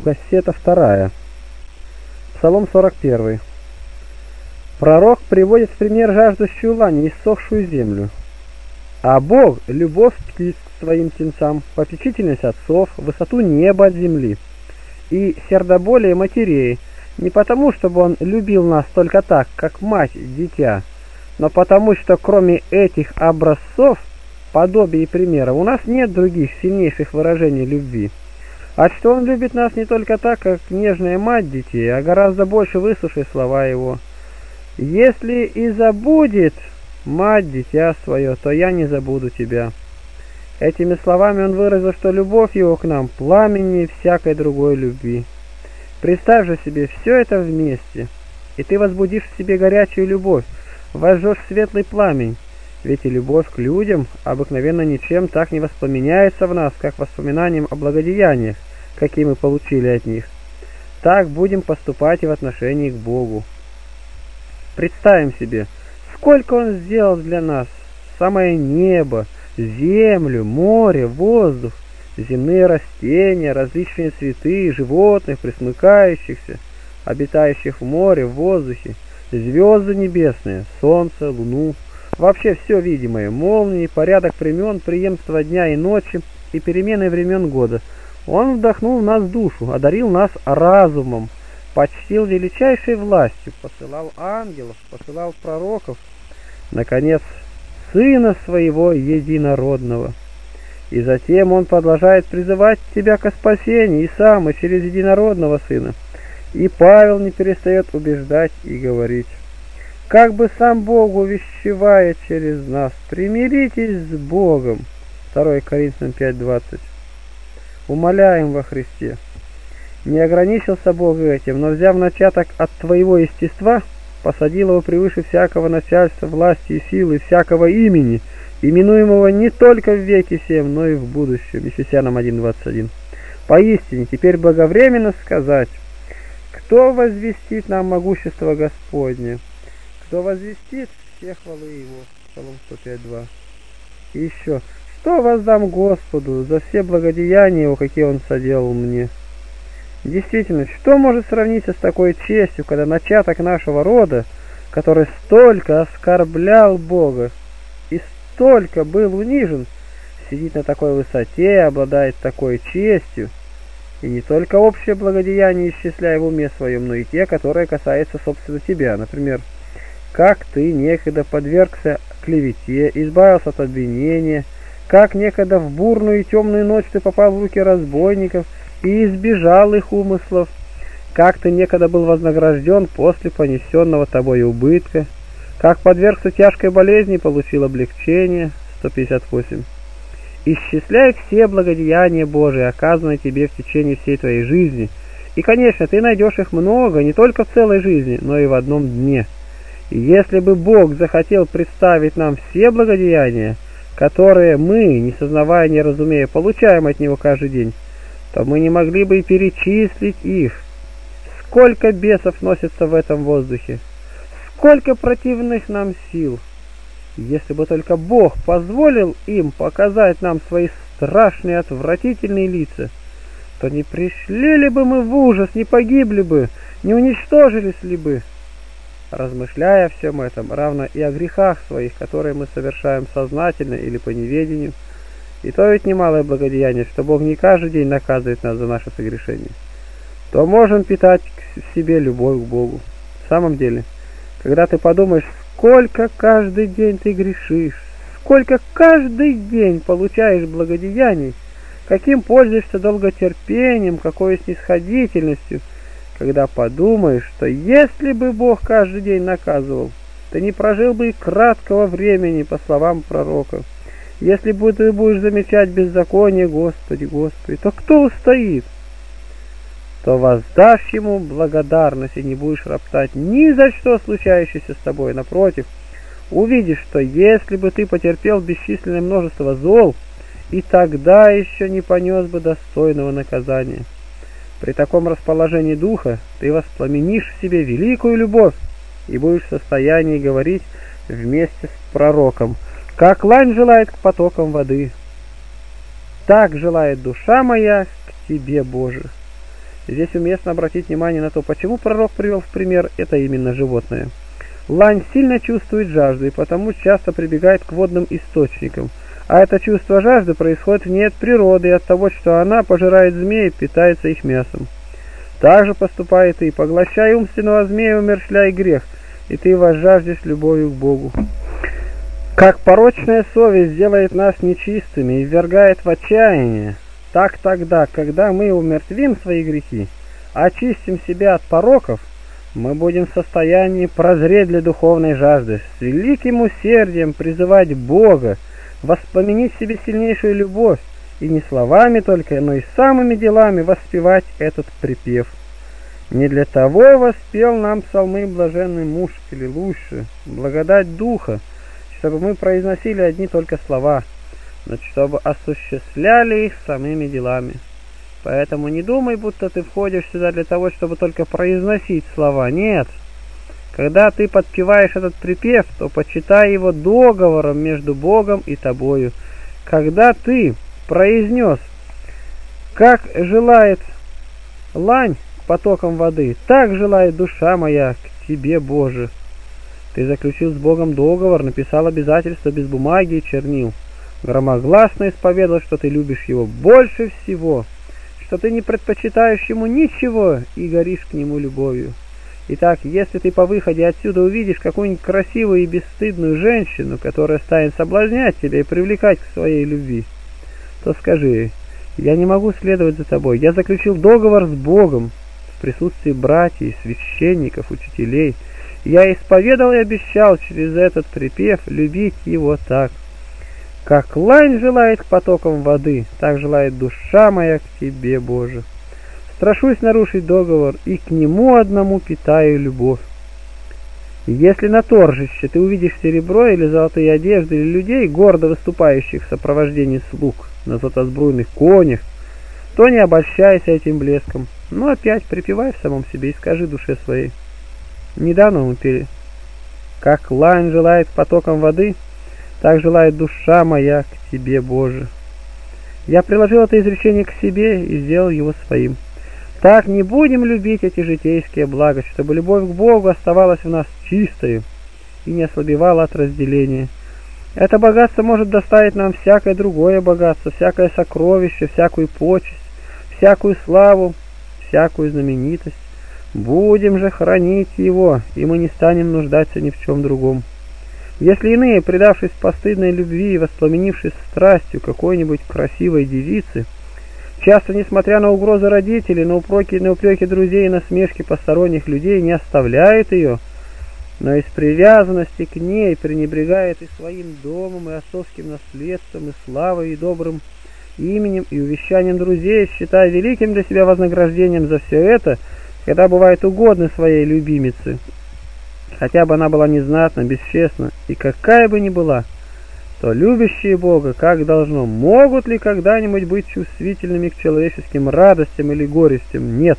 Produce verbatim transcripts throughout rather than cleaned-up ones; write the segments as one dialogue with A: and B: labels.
A: Кассета вторая. Псалом сорок первый. Пророк приводит в пример жаждущую лань, иссохшую землю. А Бог — любовь птиц к своим птенцам, попечительность отцов, высоту неба от земли и сердоболие матерей, не потому, чтобы Он любил нас только так, как мать дитя, но потому, что кроме этих образцов, подобий и примеров, у нас нет других сильнейших выражений любви. А что Он любит нас не только так, как нежная мать детей, а гораздо больше, выслушай слова Его. «Если и забудет мать дитя свое, то я не забуду тебя». Этими словами Он выразил, что любовь Его к нам пламеннее всякой другой любви. Представь же себе все это вместе, и ты возбудишь в себе горячую любовь, возжжешь светлый пламень, ведь и любовь к людям обыкновенно ничем так не воспламеняется в нас, как воспоминанием о благодеяниях, какие мы получили от них. Так будем поступать и в отношении к Богу. Представим себе, сколько Он сделал для нас: самое небо, землю, море, воздух, земные растения, различные цветы, животных, пресмыкающихся, обитающих в море, в воздухе, звезды небесные, солнце, луну, вообще все видимое, молнии, порядок времен, преемство дня и ночи и перемены времен года. Он вдохнул в нас душу, одарил нас разумом, почтил величайшей властью, посылал ангелов, посылал пророков, наконец, Сына Своего Единородного. И затем Он продолжает призывать тебя ко спасению и сам, и через Единородного Сына. И Павел не перестает убеждать и говорить: как бы сам Бог увещевает через нас, примиритесь с Богом. второе Коринфянам пять двадцать. Умоляем во Христе. Не ограничился Бог этим, но, взяв начаток от твоего естества, посадил его превыше всякого начальства, власти и силы, всякого имени, именуемого не только в веке сем, но и в будущем. Ефесянам один двадцать один. Поистине, теперь благовременно сказать: кто возвестит нам могущество Господне? Кто возвестит все хвалы Его? Псалом сто пять два. И еще: что воздам Господу за все благодеяния Его, какие Он соделал мне? Действительно, что может сравниться с такой честью, когда начаток нашего рода, который столько оскорблял Бога и столько был унижен, сидит на такой высоте, обладает такой честью, и не только общее благодеяние исчисляя в уме своем, но и те, которые касаются собственно тебя. Например, как ты некогда подвергся клевете, избавился от обвинения, как некогда в бурную и темную ночь ты попал в руки разбойников и избежал их умыслов, как ты некогда был вознагражден после понесенного тобой убытка, как подвергся тяжкой болезни и получил облегчение. сто пятьдесят восемь. Исчисляй все благодеяния Божии, оказанные тебе в течение всей твоей жизни, и, конечно, ты найдешь их много, не только в целой жизни, но и в одном дне. И если бы Бог захотел представить нам все благодеяния, которые мы, не сознавая, не разумея, получаем от Него каждый день, то мы не могли бы и перечислить их. Сколько бесов носится в этом воздухе, сколько противных нам сил. Если бы только Бог позволил им показать нам свои страшные отвратительные лица, то не пришли ли бы мы в ужас, не погибли бы, не уничтожились ли бы? Размышляя о всем этом, равно и о грехах своих, которые мы совершаем сознательно или по неведению, и то ведь немалое благодеяние, что Бог не каждый день наказывает нас за наши согрешения, то можем питать в себе любовь к Богу. В самом деле, когда ты подумаешь, сколько каждый день ты грешишь, сколько каждый день получаешь благодеяний, каким пользуешься долготерпением, какой снисходительностью, когда подумаешь, что если бы Бог каждый день наказывал, ты не прожил бы и краткого времени, по словам пророка. Если бы ты будешь замечать беззаконие, Господи, Господи, то кто устоит? То воздашь Ему благодарность и не будешь роптать ни за что случающееся с тобой. Напротив, увидишь, что если бы ты потерпел бесчисленное множество зол, и тогда еще не понес бы достойного наказания. При таком расположении духа ты воспламенишь в себе великую любовь и будешь в состоянии говорить вместе с пророком: как лань желает к потокам воды, так желает душа моя к Тебе, Боже. Здесь уместно обратить внимание на то, почему пророк привел в пример это именно животное. Лань сильно чувствует жажду и потому часто прибегает к водным источникам, а это чувство жажды происходит не от природы и от того, что она пожирает змей и питается их мясом. Так же поступай ты, поглощай умственного змея, умерщвляй грех, и ты возжаждешь любовью к Богу. Как порочная совесть делает нас нечистыми и ввергает в отчаяние, так тогда, когда мы умертвим свои грехи, очистим себя от пороков, мы будем в состоянии прозреть для духовной жажды, с великим усердием призывать Бога, воспламенить в себе сильнейшую любовь, и не словами только, но и самыми делами воспевать этот припев. Не для того воспел нам псалмы блаженный муж, или лучше, благодать Духа, чтобы мы произносили одни только слова, но чтобы осуществляли их самыми делами. Поэтому не думай, будто ты входишь сюда для того, чтобы только произносить слова. Нет. Когда ты подпеваешь этот припев, то почитай его договором между Богом и тобою. Когда ты произнес, как желает лань к потокам воды, так желает душа моя к тебе, Боже. Ты заключил с Богом договор, написал обязательства без бумаги и чернил. Громогласно исповедовал, что ты любишь его больше всего, что ты не предпочитаешь ему ничего и горишь к нему любовью. Итак, если ты по выходе отсюда увидишь какую-нибудь красивую и бесстыдную женщину, которая станет соблазнять тебя и привлекать к своей любви, то скажи: я не могу следовать за тобой, я заключил договор с Богом в присутствии братьев, священников, учителей. Я исповедовал и обещал через этот припев любить его так. Как лань желает к потокам воды, так желает душа моя к тебе, Боже. Страшусь нарушить договор, и к нему одному питаю любовь. Если на торжище ты увидишь серебро или золотые одежды, или людей, гордо выступающих в сопровождении слуг на златосбруйных конях, то не обольщайся этим блеском, но опять припевай в самом себе и скажи душе своей. Недавно мы пели: как лань желает к потокам воды, так желает душа моя к тебе, Боже. Я приложил это изречение к себе и сделал его своим. Так не будем любить эти житейские блага, чтобы любовь к Богу оставалась в нас чистой и не ослабевала от разделения. Это богатство может доставить нам всякое другое богатство, всякое сокровище, всякую почесть, всякую славу, всякую знаменитость. Будем же хранить его, и мы не станем нуждаться ни в чем другом. Если иные, предавшись постыдной любви и воспламенившись страстью какой-нибудь красивой девицы, часто, несмотря на угрозы родителей, на упреки, на упреки друзей и насмешки посторонних людей, не оставляет ее, но из привязанности к ней пренебрегает и своим домом, и отцовским наследством, и славой, и добрым именем, и увещанием друзей, считая великим для себя вознаграждением за все это, когда бывает угодно своей любимице, хотя бы она была незнатна, бесчестна, и какая бы ни была, то любящие Бога, как должно, могут ли когда-нибудь быть чувствительными к человеческим радостям или горестям? Нет.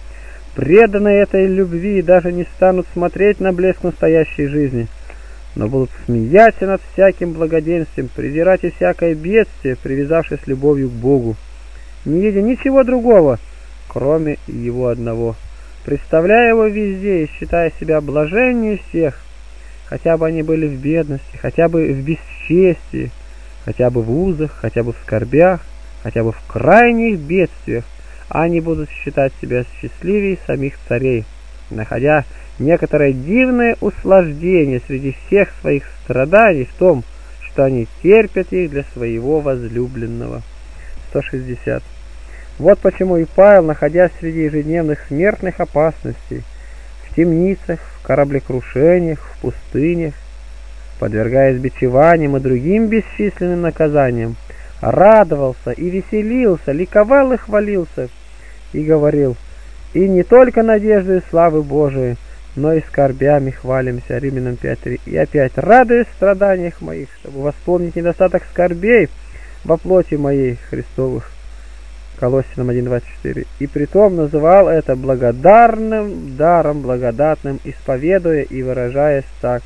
A: Преданные этой любви даже не станут смотреть на блеск настоящей жизни, но будут смеяться над всяким благоденствием, презирать и всякое бедствие, привязавшись любовью к Богу, не видя ничего другого, кроме его одного, представляя его везде и считая себя блаженнее всех, хотя бы они были в бедности, хотя бы в бесчестии, хотя бы в узах, хотя бы в скорбях, хотя бы в крайних бедствиях, они будут считать себя счастливее самих царей, находя некоторое дивное услаждение среди всех своих страданий в том, что они терпят их для своего возлюбленного. сто шестьдесят. Вот почему и Павел, находясь среди ежедневных смертных опасностей, в темницах, в кораблекрушениях, в пустынях, подвергаясь бичеваниям и другим бесчисленным наказаниям, радовался и веселился, ликовал и хвалился, и говорил: и не только надеждой славы Божией, но и скорбями хвалимся. Римлянам пять три. И опять: радуюсь в страданиях моих, чтобы восполнить недостаток скорбей во плоти моей Христовых. Колоссянам один двадцать четыре. И притом называл это благодарным даром благодатным, исповедуя и выражаясь так: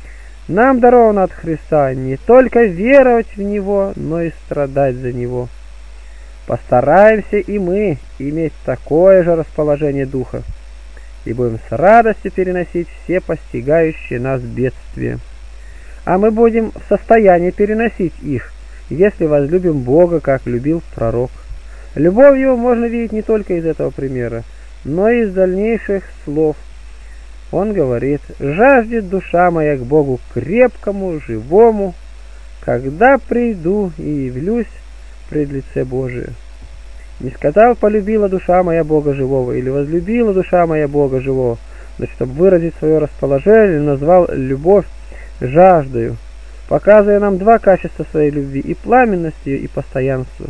A: нам даровано от Христа не только веровать в Него, но и страдать за Него. Постараемся и мы иметь такое же расположение духа, и будем с радостью переносить все постигающие нас бедствия. А мы будем в состоянии переносить их, если возлюбим Бога, как любил пророк. Любовь его можно видеть не только из этого примера, но и из дальнейших слов. Он говорит: «Жаждет душа моя к Богу крепкому, живому, когда приду и явлюсь пред лице Божие». Не сказал: «Полюбила душа моя Бога живого» или «возлюбила душа моя Бога живого», но чтобы выразить свое расположение, назвал любовь жаждою, показывая нам два качества своей любви: и пламенность ее, и постоянство.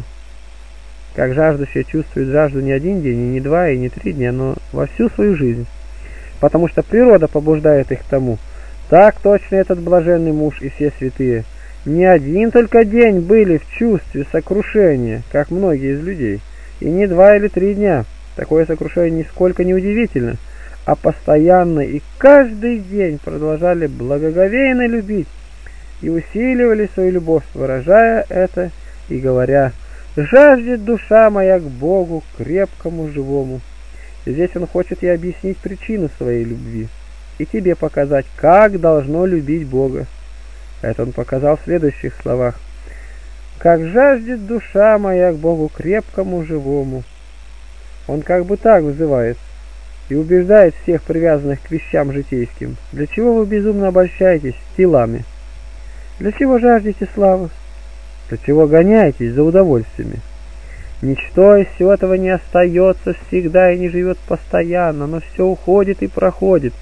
A: Как жаждущие чувствуют жажду не один день, и не два, и не три дня, но во всю свою жизнь, потому что природа побуждает их к тому. Так точно этот блаженный муж и все святые не один только день были в чувстве сокрушения, как многие из людей, и не два или три дня. Такое сокрушение нисколько не удивительно, а постоянно и каждый день продолжали благоговейно любить и усиливали свою любовь, выражая это и говоря: «Жаждет душа моя к Богу крепкому, живому». И здесь он хочет и объяснить причину своей любви, и тебе показать, как должно любить Бога. Это он показал в следующих словах: «Как жаждет душа моя к Богу крепкому, живому». Он как бы так вызывает и убеждает всех привязанных к вещам житейским: для чего вы безумно обольщаетесь телами? Для чего жаждете славы? Для чего гоняетесь за удовольствиями? Ничто из всего этого не остается всегда и не живет постоянно, но все уходит и проходит.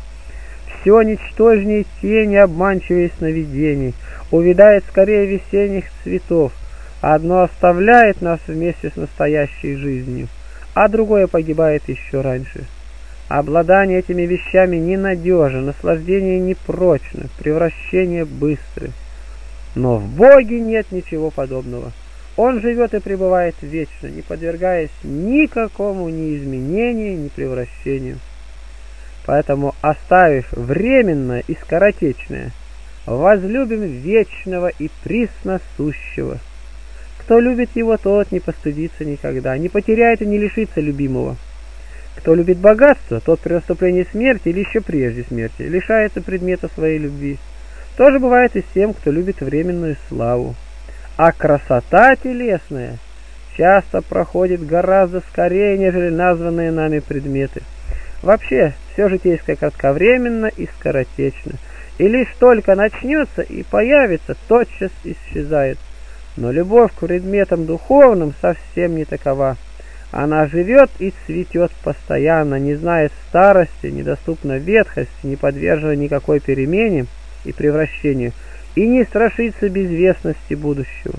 A: Все ничтожнее тени, обманчивее сновидений, увядает скорее весенних цветов. Одно оставляет нас вместе с настоящей жизнью, а другое погибает еще раньше. Обладание этими вещами ненадежно, наслаждение непрочно, превращение быстрое. Но в Боге нет ничего подобного. Он живет и пребывает вечно, не подвергаясь никакому ни изменению, ни превращению. Поэтому, оставив временное и скоротечное, возлюбим вечного и присносущего. Кто любит его, тот не постыдится никогда, не потеряет и не лишится любимого. Кто любит богатство, тот при наступлении смерти или еще прежде смерти лишается предмета своей любви. То же бывает и с тем, кто любит временную славу. А красота телесная часто проходит гораздо скорее, нежели названные нами предметы. Вообще, все житейское кратковременно и скоротечно, и лишь только начнется и появится, тотчас исчезает. Но любовь к предметам духовным совсем не такова. Она живет и цветет постоянно, не знает старости, недоступна ветхости, не подвержена никакой перемене и превращению, и не страшится безвестности будущего.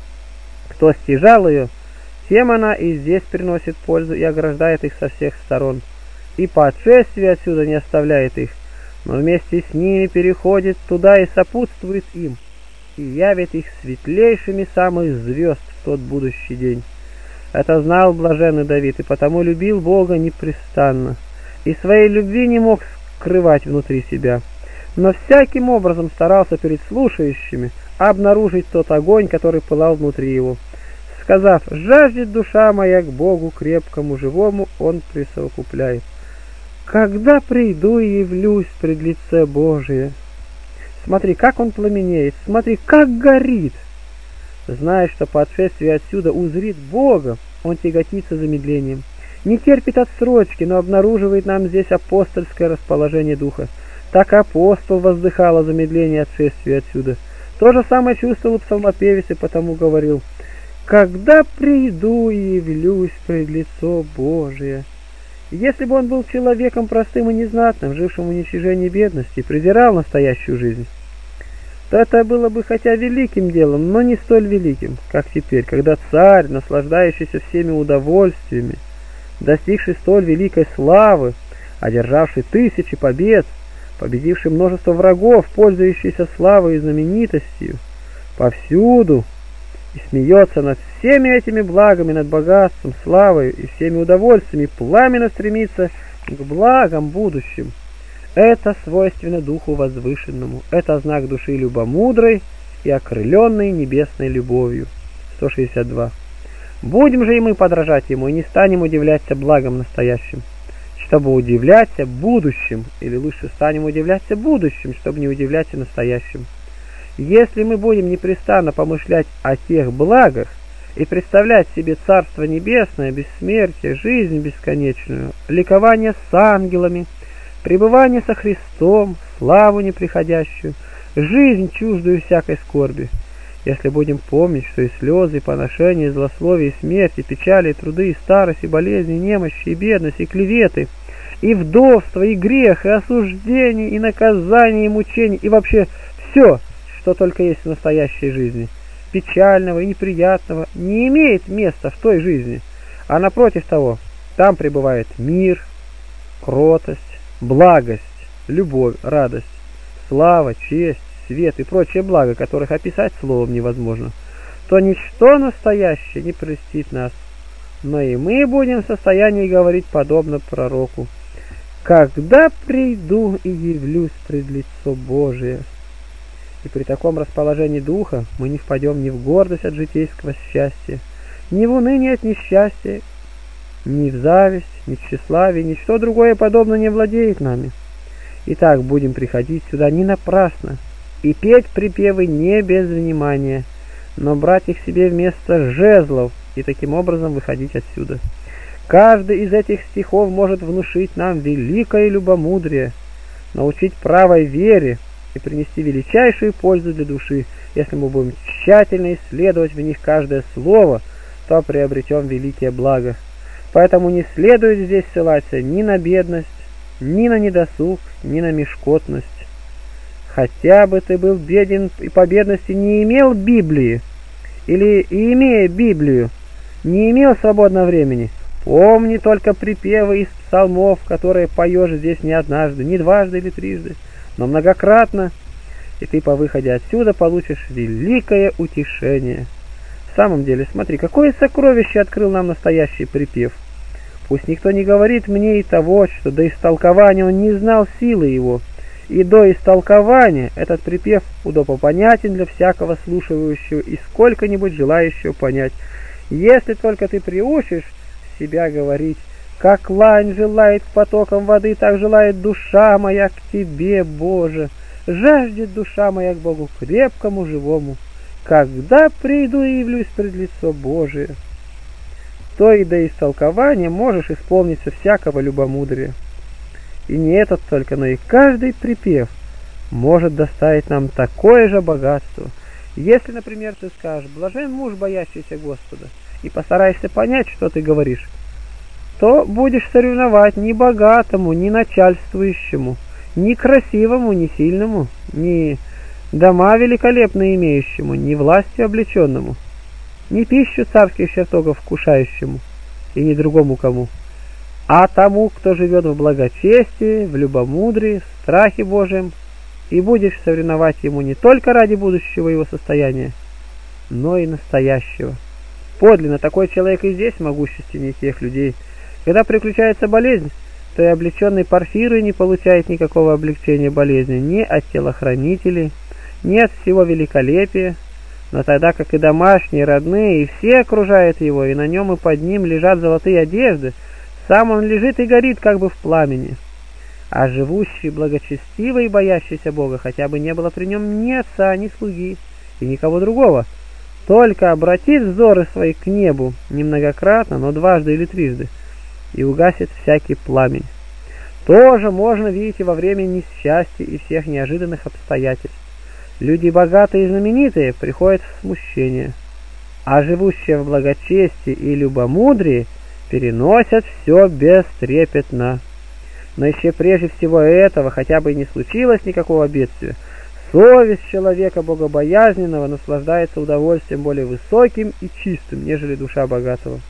A: Кто стяжал ее, тем она и здесь приносит пользу и ограждает их со всех сторон, и по отшествии отсюда не оставляет их, но вместе с ними переходит туда и сопутствует им, и явит их светлейшими самых звезд в тот будущий день. Это знал блаженный Давид, и потому любил Бога непрестанно, и своей любви не мог скрывать внутри себя, но всяким образом старался перед слушающими обнаружить тот огонь, который пылал внутри его. Сказав: «Жаждет душа моя к Богу крепкому, живому», он присовокупляет: «Когда приду и явлюсь пред лице Божие». Смотри, как он пламенеет, смотри, как горит. Зная, что по отшествии отсюда узрит Бога, он тяготится замедлением, не терпит отсрочки, но обнаруживает нам здесь апостольское расположение духа. Так апостол воздыхал о замедлении отшествия отсюда. То же самое чувствовал и псалмопевец, и потому говорил: «Когда приду и явлюсь пред лицо Божие». Если бы он был человеком простым и незнатным, жившим в уничижении и бедности, презирал настоящую жизнь, то это было бы хотя великим делом, но не столь великим, как теперь, когда царь, наслаждающийся всеми удовольствиями, достигший столь великой славы, одержавший тысячи побед, победивший множество врагов, пользующийся славой и знаменитостью повсюду, и смеется над всеми этими благами, над богатством, славой и всеми удовольствиями, пламенно стремится к благам будущим. Это свойственно духу возвышенному, это знак души любомудрой и окрыленной небесной любовью. сто шестьдесят два. Будем же и мы подражать ему, и не станем удивляться благом настоящим, чтобы удивляться будущим, или лучше станем удивляться будущим, чтобы не удивляться настоящим. Если мы будем непрестанно помышлять о тех благах и представлять себе Царство Небесное, бессмертие, жизнь бесконечную, ликование с ангелами, пребывание со Христом, славу неприходящую, жизнь чуждую всякой скорби, если будем помнить, что и слезы, и поношения, и злословие, и смерть, и печали, и труды, и старость, и болезни, и немощи, и бедность, и клеветы, и вдовство, и грех, и осуждение, и наказание, и мучение, и вообще все, что только есть в настоящей жизни, печального и неприятного, не имеет места в той жизни, а напротив того, там пребывает мир, кротость, благость, любовь, радость, слава, честь, свет и прочие блага, которых описать словом невозможно, то ничто настоящее не прельстит нас, но и мы будем в состоянии говорить подобно пророку: «Когда приду и явлюсь пред лицо Божие». И при таком расположении духа мы не впадем ни в гордость от житейского счастья, ни в уныние от несчастья, ни в зависть, ни в тщеславие, ничто другое подобно не владеет нами. Итак, будем приходить сюда не напрасно и петь припевы не без внимания, но брать их себе вместо жезлов и таким образом выходить отсюда. Каждый из этих стихов может внушить нам великое любомудрие, научить правой вере и принести величайшую пользу для души. Если мы будем тщательно исследовать в них каждое слово, то приобретем великие блага. Поэтому не следует здесь ссылаться ни на бедность, ни на недосуг, ни на мешкотность. Хотя бы ты был беден и по бедности не имел Библии, или, и имея Библию, не имел свободного времени, помни только припевы из псалмов, которые поешь здесь не однажды, не дважды или трижды, но многократно, и ты по выходе отсюда получишь великое утешение. В самом деле, смотри, какое сокровище открыл нам настоящий припев. Пусть никто не говорит мне и того, что до истолкования он не знал силы его, и до истолкования этот припев удобопонятен для всякого слушающего и сколько-нибудь желающего понять. Если только ты приучишь себя говорить: «Как лань желает к потокам воды, так желает душа моя к тебе, Боже, жаждет душа моя к Богу крепкому, живому, когда приду и явлюсь пред лицо Божие», то и до истолкования можешь исполниться всякого любомудрия. И не этот только, но и каждый припев может доставить нам такое же богатство. Если, например, ты скажешь: «Блажен муж, боящийся Господа», и постараешься понять, что ты говоришь, то будешь соревновать ни богатому, ни начальствующему, ни красивому, ни сильному, ни дома великолепно имеющему, ни властью облеченному, ни пищу царских чертогов вкушающему, и ни другому кому, а тому, кто живет в благочестии, в любомудрии, в страхе Божьем, и будешь соревновать ему не только ради будущего его состояния, но и настоящего. Подлинно такой человек и здесь могущественнее тех людей. Когда приключается болезнь, то и облеченный Порфирий не получает никакого облегчения болезни ни от телохранителей, ни от всего великолепия, но тогда как и домашние, родные, и все окружают его, и на нем и под ним лежат золотые одежды, сам он лежит и горит как бы в пламени. А живущий благочестивый и боящийся Бога, хотя бы не было при нем ни отца, ни слуги и никого другого, только обратит взоры свои к небу немногократно, но дважды или трижды, и угасит всякий пламень. Тоже можно видеть и во время несчастья и всех неожиданных обстоятельств. Люди богатые и знаменитые приходят в смущение, а живущие в благочестии и любомудрии переносят все бестрепетно. Но еще прежде всего этого, хотя бы и не случилось никакого бедствия, совесть человека богобоязненного наслаждается удовольствием более высоким и чистым, нежели душа богатого.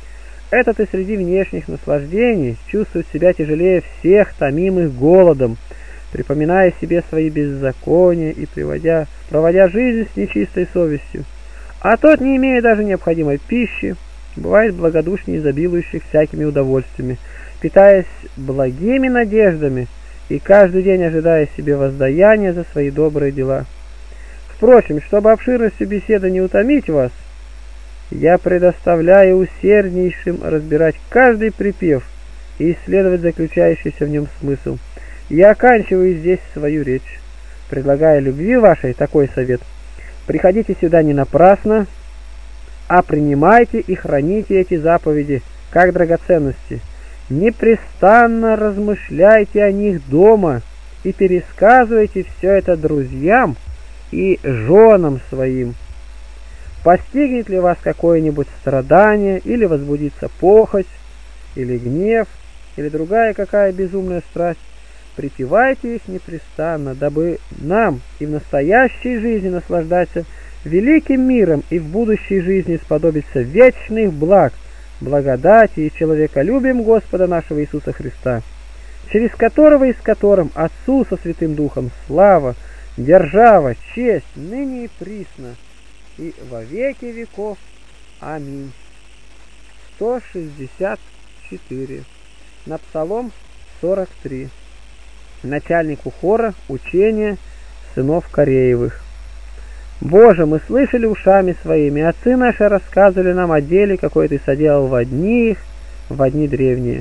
A: Этот и среди внешних наслаждений чувствует себя тяжелее всех томимых голодом, припоминая себе свои беззакония и приводя, проводя жизнь с нечистой совестью. А тот, не имея даже необходимой пищи, бывает благодушнее изобилующих всякими удовольствиями, питаясь благими надеждами и каждый день ожидая себе воздаяния за свои добрые дела. Впрочем, чтобы обширностью беседы не утомить вас, Я предоставляю усерднейшим разбирать каждый припев и исследовать заключающийся в нем смысл. Я оканчиваю здесь свою речь, предлагая любви вашей такой совет. Приходите сюда не напрасно, а принимайте и храните эти заповеди как драгоценности. Непрестанно размышляйте о них дома и пересказывайте все это друзьям и женам своим. Постигнет ли вас какое-нибудь страдание, или возбудится похоть, или гнев, или другая какая безумная страсть, припевайте их непрестанно, дабы нам и в настоящей жизни наслаждаться великим миром и в будущей жизни сподобиться вечных благ, благодати и человеколюбием Господа нашего Иисуса Христа, через которого и с которым Отцу со Святым Духом слава, держава, честь, ныне и присно, и во веки веков. Аминь. сто шестьдесят четыре. На Псалом сорок три. Начальнику хора учения сынов Кореевых. Боже, мы слышали ушами своими, отцы наши рассказывали нам о деле, какое ты соделал в дни их, в дни древние.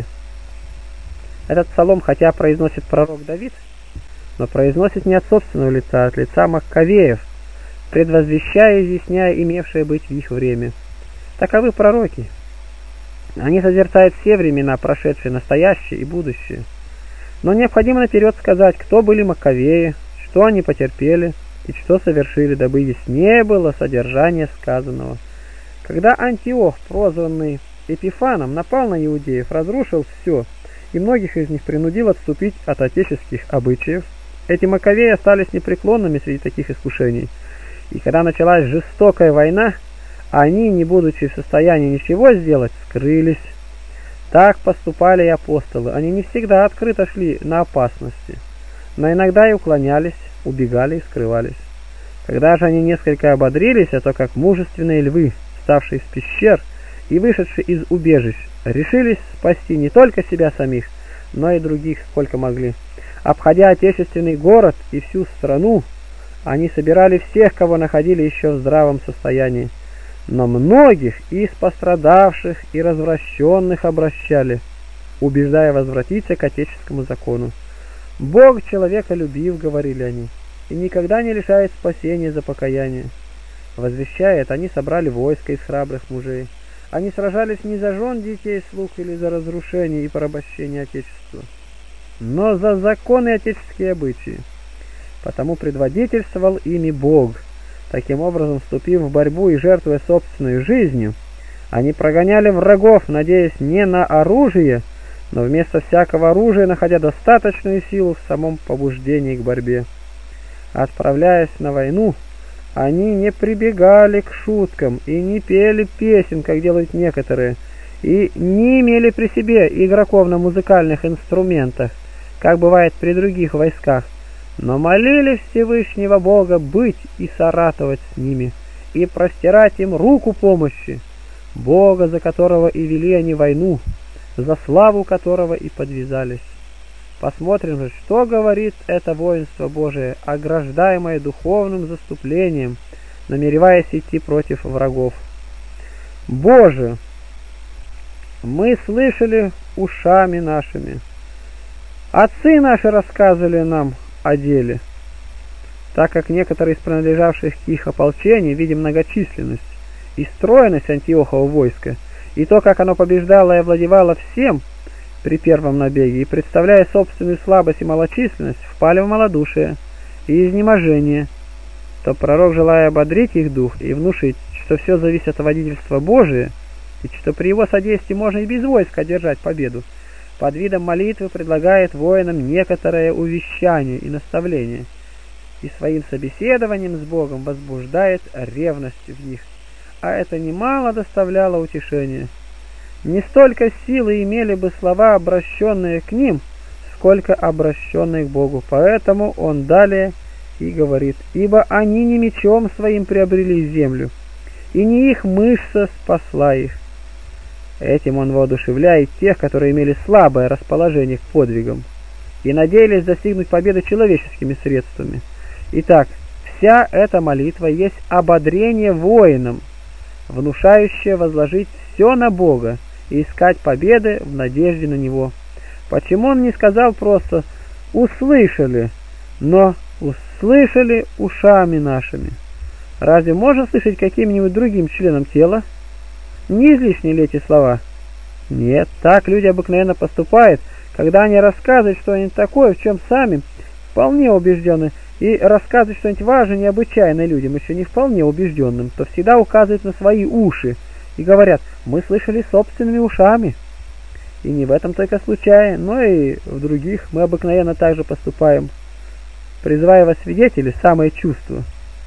A: Этот псалом, хотя произносит пророк Давид, но произносит не от собственного лица, а от лица Маккавеев, предвозвещая и изъясняя имевшее быть в их время. Таковы пророки. Они созерцают все времена, прошедшие, настоящее и будущее. Но необходимо наперед сказать, кто были Маккавеи, что они потерпели и что совершили, дабы яснее было содержание сказанного. Когда Антиох, прозванный Эпифаном, напал на иудеев, разрушил все, и многих из них принудил отступить от отеческих обычаев, эти Маккавеи остались непреклонными среди таких искушений. И когда началась жестокая война, они, не будучи в состоянии ничего сделать, скрылись. Так поступали и апостолы. Они не всегда открыто шли на опасности, но иногда и уклонялись, убегали и скрывались. Когда же они несколько ободрились, а то как мужественные львы, вставшие из пещер и вышедшие из убежищ, решились спасти не только себя самих, но и других, сколько могли. Обходя отечественный город и всю страну, они собирали всех, кого находили еще в здравом состоянии, но многих из пострадавших и развращенных обращали, убеждая возвратиться к отеческому закону. «Бог человека любив», — говорили они, — «и никогда не лишает спасения за покаяние». Возвещая это, они собрали войско из храбрых мужей. Они сражались не за жен детей, слуг или за разрушение и порабощение Отечества, но за законы отеческие обычаи. Потому предводительствовал ими Бог. Таким образом, вступив в борьбу и жертвуя собственной жизнью, они прогоняли врагов, надеясь не на оружие, но вместо всякого оружия находя достаточную силу в самом побуждении к борьбе. Отправляясь на войну, они не прибегали к шуткам и не пели песен, как делают некоторые, и не имели при себе игроков на музыкальных инструментах, как бывает при других войсках, но молили Всевышнего Бога быть и соратовать с ними, и простирать им руку помощи, Бога, за которого и вели они войну, за славу которого и подвязались. Посмотрим же, что говорит это воинство Божие, ограждаемое духовным заступлением, намереваясь идти против врагов. Боже, мы слышали ушами нашими, отцы наши рассказывали нам о деле, так как некоторые из принадлежавших к их ополчению, видя многочисленность и стройность Антиохова войска, и то, как оно побеждало и овладевало всем при первом набеге, и представляя собственную слабость и малочисленность, впали в малодушие и изнеможение, то пророк, желая ободрить их дух и внушить, что все зависит от водительства Божия, и что при его содействии можно и без войска одержать победу, под видом молитвы предлагает воинам некоторое увещание и наставление, и своим собеседованием с Богом возбуждает ревность в них, а это немало доставляло утешения. Не столько силы имели бы слова, обращенные к ним, сколько обращенные к Богу. Поэтому он далее и говорит: «Ибо они не мечом своим приобрели землю, и не их мышца спасла их». Этим он воодушевляет тех, которые имели слабое расположение к подвигам и надеялись достигнуть победы человеческими средствами. Итак, вся эта молитва есть ободрение воинам, внушающее возложить все на Бога и искать победы в надежде на Него. Почему он не сказал просто «услышали», но «услышали ушами нашими»? Разве можно слышать каким-нибудь другим членом тела? Не излишни ли эти слова? Нет, так люди обыкновенно поступают, когда они рассказывают что-нибудь такое, в чем сами вполне убеждены, и рассказывают что-нибудь важное, необычайное людям, еще не вполне убежденным, то всегда указывают на свои уши и говорят: «Мы слышали собственными ушами». И не в этом только случае, но и в других мы обыкновенно так же поступаем, призывая во свидетели самое чувство.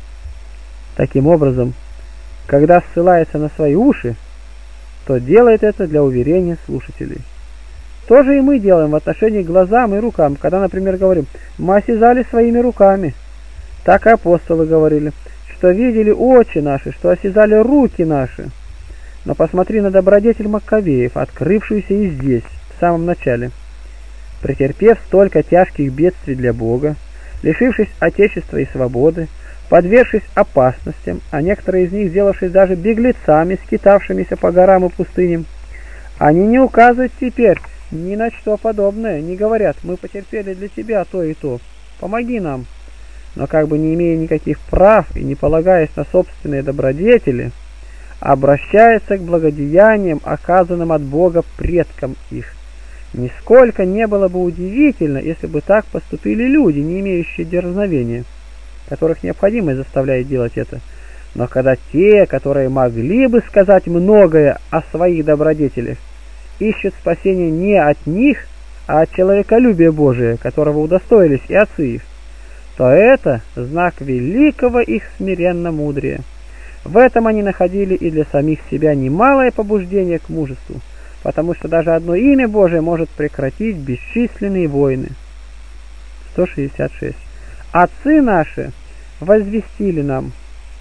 A: Таким образом, когда ссылается на свои уши, то делает это для уверения слушателей. То же и мы делаем в отношении к глазам и рукам, когда, например, говорим: «Мы осязали своими руками». Так и апостолы говорили, что видели очи наши, что осязали руки наши. Но посмотри на добродетель Маккавеев, открывшуюся и здесь, в самом начале. Претерпев столько тяжких бедствий для Бога, лишившись отечества и свободы, подвергшись опасностям, а некоторые из них сделавшись даже беглецами, скитавшимися по горам и пустыням, они не указывают теперь ни на что подобное, не говорят: «Мы потерпели для тебя то и то, помоги нам». Но как бы не имея никаких прав и не полагаясь на собственные добродетели, обращаются к благодеяниям, оказанным от Бога предкам их. Нисколько не было бы удивительно, если бы так поступили люди, не имеющие дерзновения, которых необходимость заставляет делать это. Но когда те, которые могли бы сказать многое о своих добродетелях, ищут спасение не от них, а от человеколюбия Божия, которого удостоились и отцы их, то это знак великого их смиренно-мудрия. В этом они находили и для самих себя немалое побуждение к мужеству, потому что даже одно имя Божие может прекратить бесчисленные войны. сто шестьдесят шесть. Отцы наши возвестили нам.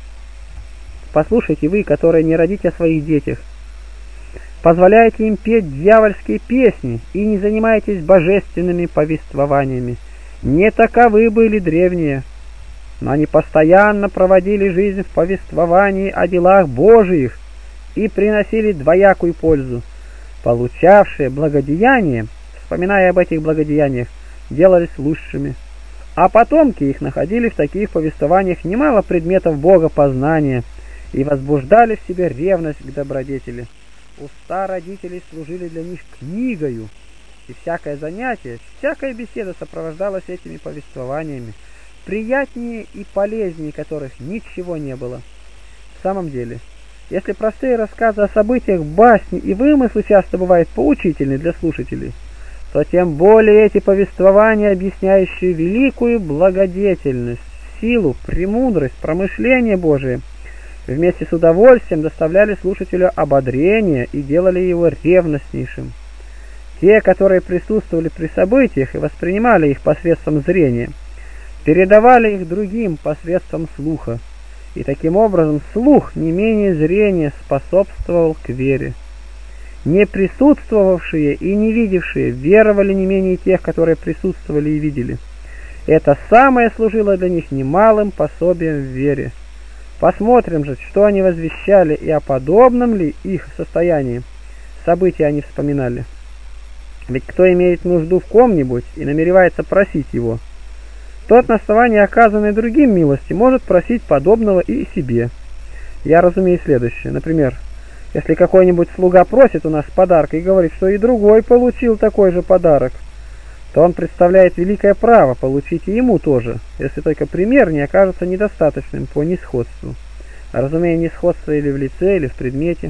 A: Послушайте вы, которые не родите о своих детях, позволяете им петь дьявольские песни и не занимаетесь божественными повествованиями. Не таковы были древние, но они постоянно проводили жизнь в повествовании о делах Божиих и приносили двоякую пользу. Получавшие благодеяние, вспоминая об этих благодеяниях, делались лучшими, а потомки их находили в таких повествованиях немало предметов богопознания и возбуждали в себе ревность к добродетели. Уста родителей служили для них книгою, и всякое занятие, всякая беседа сопровождалась этими повествованиями, приятнее и полезнее которых ничего не было. В самом деле, если простые рассказы о событиях, басни и вымыслы часто бывают поучительны для слушателей, то тем более эти повествования, объясняющие великую благодетельность, силу, премудрость, промышление Божие, вместе с удовольствием доставляли слушателю ободрение и делали его ревностнейшим. Те, которые присутствовали при событиях и воспринимали их посредством зрения, передавали их другим посредством слуха, и таким образом слух не менее зрения способствовал к вере. Не присутствовавшие и не видевшие веровали не менее тех, которые присутствовали и видели. Это самое служило для них немалым пособием в вере. Посмотрим же, что они возвещали и о подобном ли их состоянии события они вспоминали. Ведь кто имеет нужду в ком-нибудь и намеревается просить его, тот на основании оказанной другим милости может просить подобного и себе. Я разумею следующее. Например, если какой-нибудь слуга просит у нас подарка и говорит, что и другой получил такой же подарок, то он представляет великое право получить и ему тоже, если только пример не окажется недостаточным по несходству. А разумея несходство или в лице, или в предмете.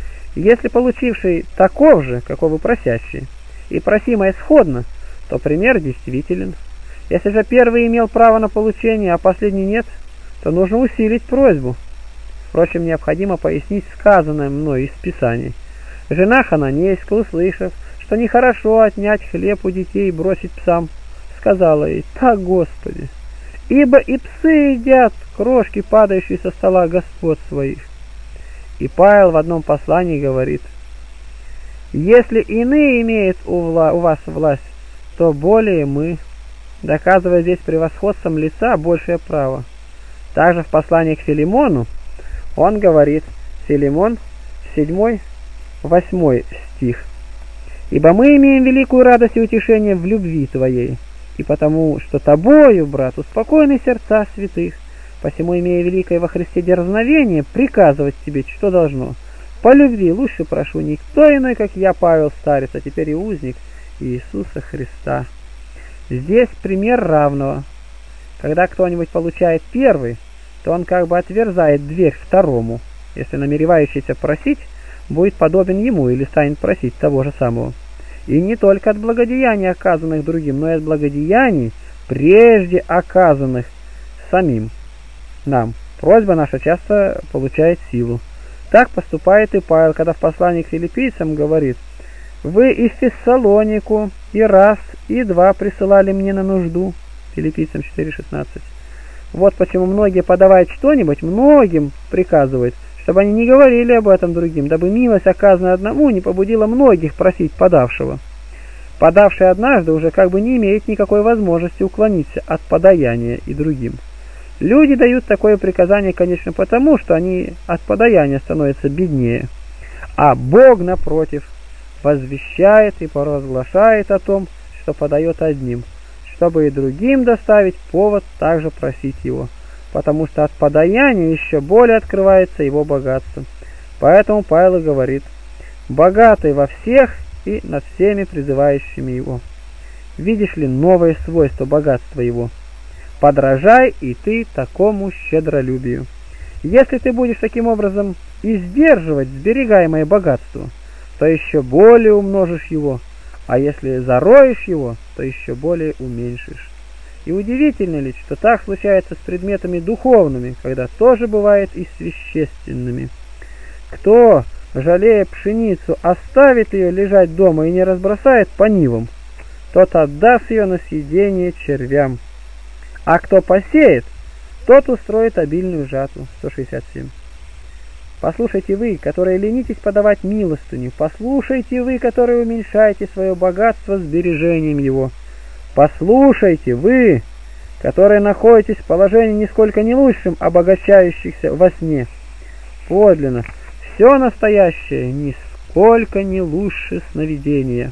A: И если получивший таков же, каков и просящий, и просимое сходно, то пример действителен. Если же первый имел право на получение, а последний нет, то нужно усилить просьбу. Впрочем, необходимо пояснить сказанное мной из Писаний. Жена Хананейска, услышав, что нехорошо отнять хлеб у детей и бросить псам, сказала ей: «Так, Господи, ибо и псы едят крошки, падающие со стола господ своих». И Павел в одном послании говорит: «Если иные имеют у, вла- у вас власть, то более мы», доказывая здесь превосходством лица большее право. Также в послании к Филимону он говорит: Филимон, седьмой, восьмой стих. «Ибо мы имеем великую радость и утешение в любви Твоей, и потому, что Тобою, брат, успокоены сердца святых, посему, имея великое во Христе дерзновение, приказывать тебе, что должно. По любви лучше прошу никто иной, как я, Павел, старец, а теперь и узник Иисуса Христа». Здесь пример равного. Когда кто-нибудь получает первый, то он как бы отверзает дверь второму, если намеревающийся просить будет подобен ему или станет просить того же самого. И не только от благодеяний, оказанных другим, но и от благодеяний, прежде оказанных самим нам. Просьба наша часто получает силу. Так поступает и Павел, когда в послании к филиппийцам говорит: «Вы и в Фессалонику и раз, и два присылали мне на нужду». Филиппийцам четыре шестнадцать. Вот почему многие, подавая что-нибудь, многим приказывают, чтобы они не говорили об этом другим, дабы милость, оказанная одному, не побудила многих просить подавшего. Подавший однажды уже как бы не имеет никакой возможности уклониться от подаяния и другим. Люди дают такое приказание, конечно, потому, что они от подаяния становятся беднее. А Бог, напротив, возвещает и провозглашает о том, что подает одним, чтобы и другим доставить повод также просить его, потому что от подаяния еще более открывается его богатство. Поэтому Павел и говорит: «Богатый во всех и над всеми призывающими его». Видишь ли новое свойство богатства его? Подражай и ты такому щедролюбию. Если ты будешь таким образом и сдерживать сберегаемое богатство, то еще более умножишь его, а если зароешь его, то еще более уменьшишь. И удивительно ли, что так случается с предметами духовными, когда тоже бывает и с вещественными. Кто, жалея пшеницу, оставит ее лежать дома и не разбросает по нивам, тот отдаст ее на съедение червям. А кто посеет, тот устроит обильную жатву. сто шестьдесят семь. Послушайте вы, которые ленитесь подавать милостыню, послушайте вы, которые уменьшаете свое богатство сбережением его, послушайте вы, которые находитесь в положении нисколько не лучшим обогащающихся во сне. Подлинно, все настоящее нисколько не лучше сновидения.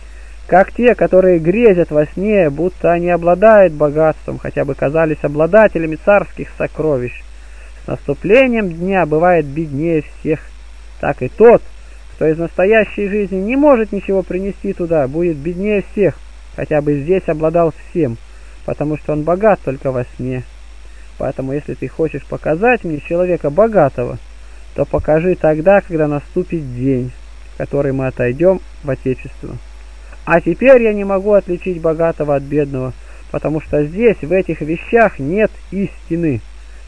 A: Как те, которые грезят во сне, будто они обладают богатством, хотя бы казались обладателями царских сокровищ. С наступлением дня бывает беднее всех. Так и тот, кто из настоящей жизни не может ничего принести туда, будет беднее всех, хотя бы здесь обладал всем, потому что он богат только во сне. Поэтому, если ты хочешь показать мне человека богатого, то покажи тогда, когда наступит день, в который мы отойдем в Отечество. А теперь я не могу отличить богатого от бедного, потому что здесь, в этих вещах, нет истины,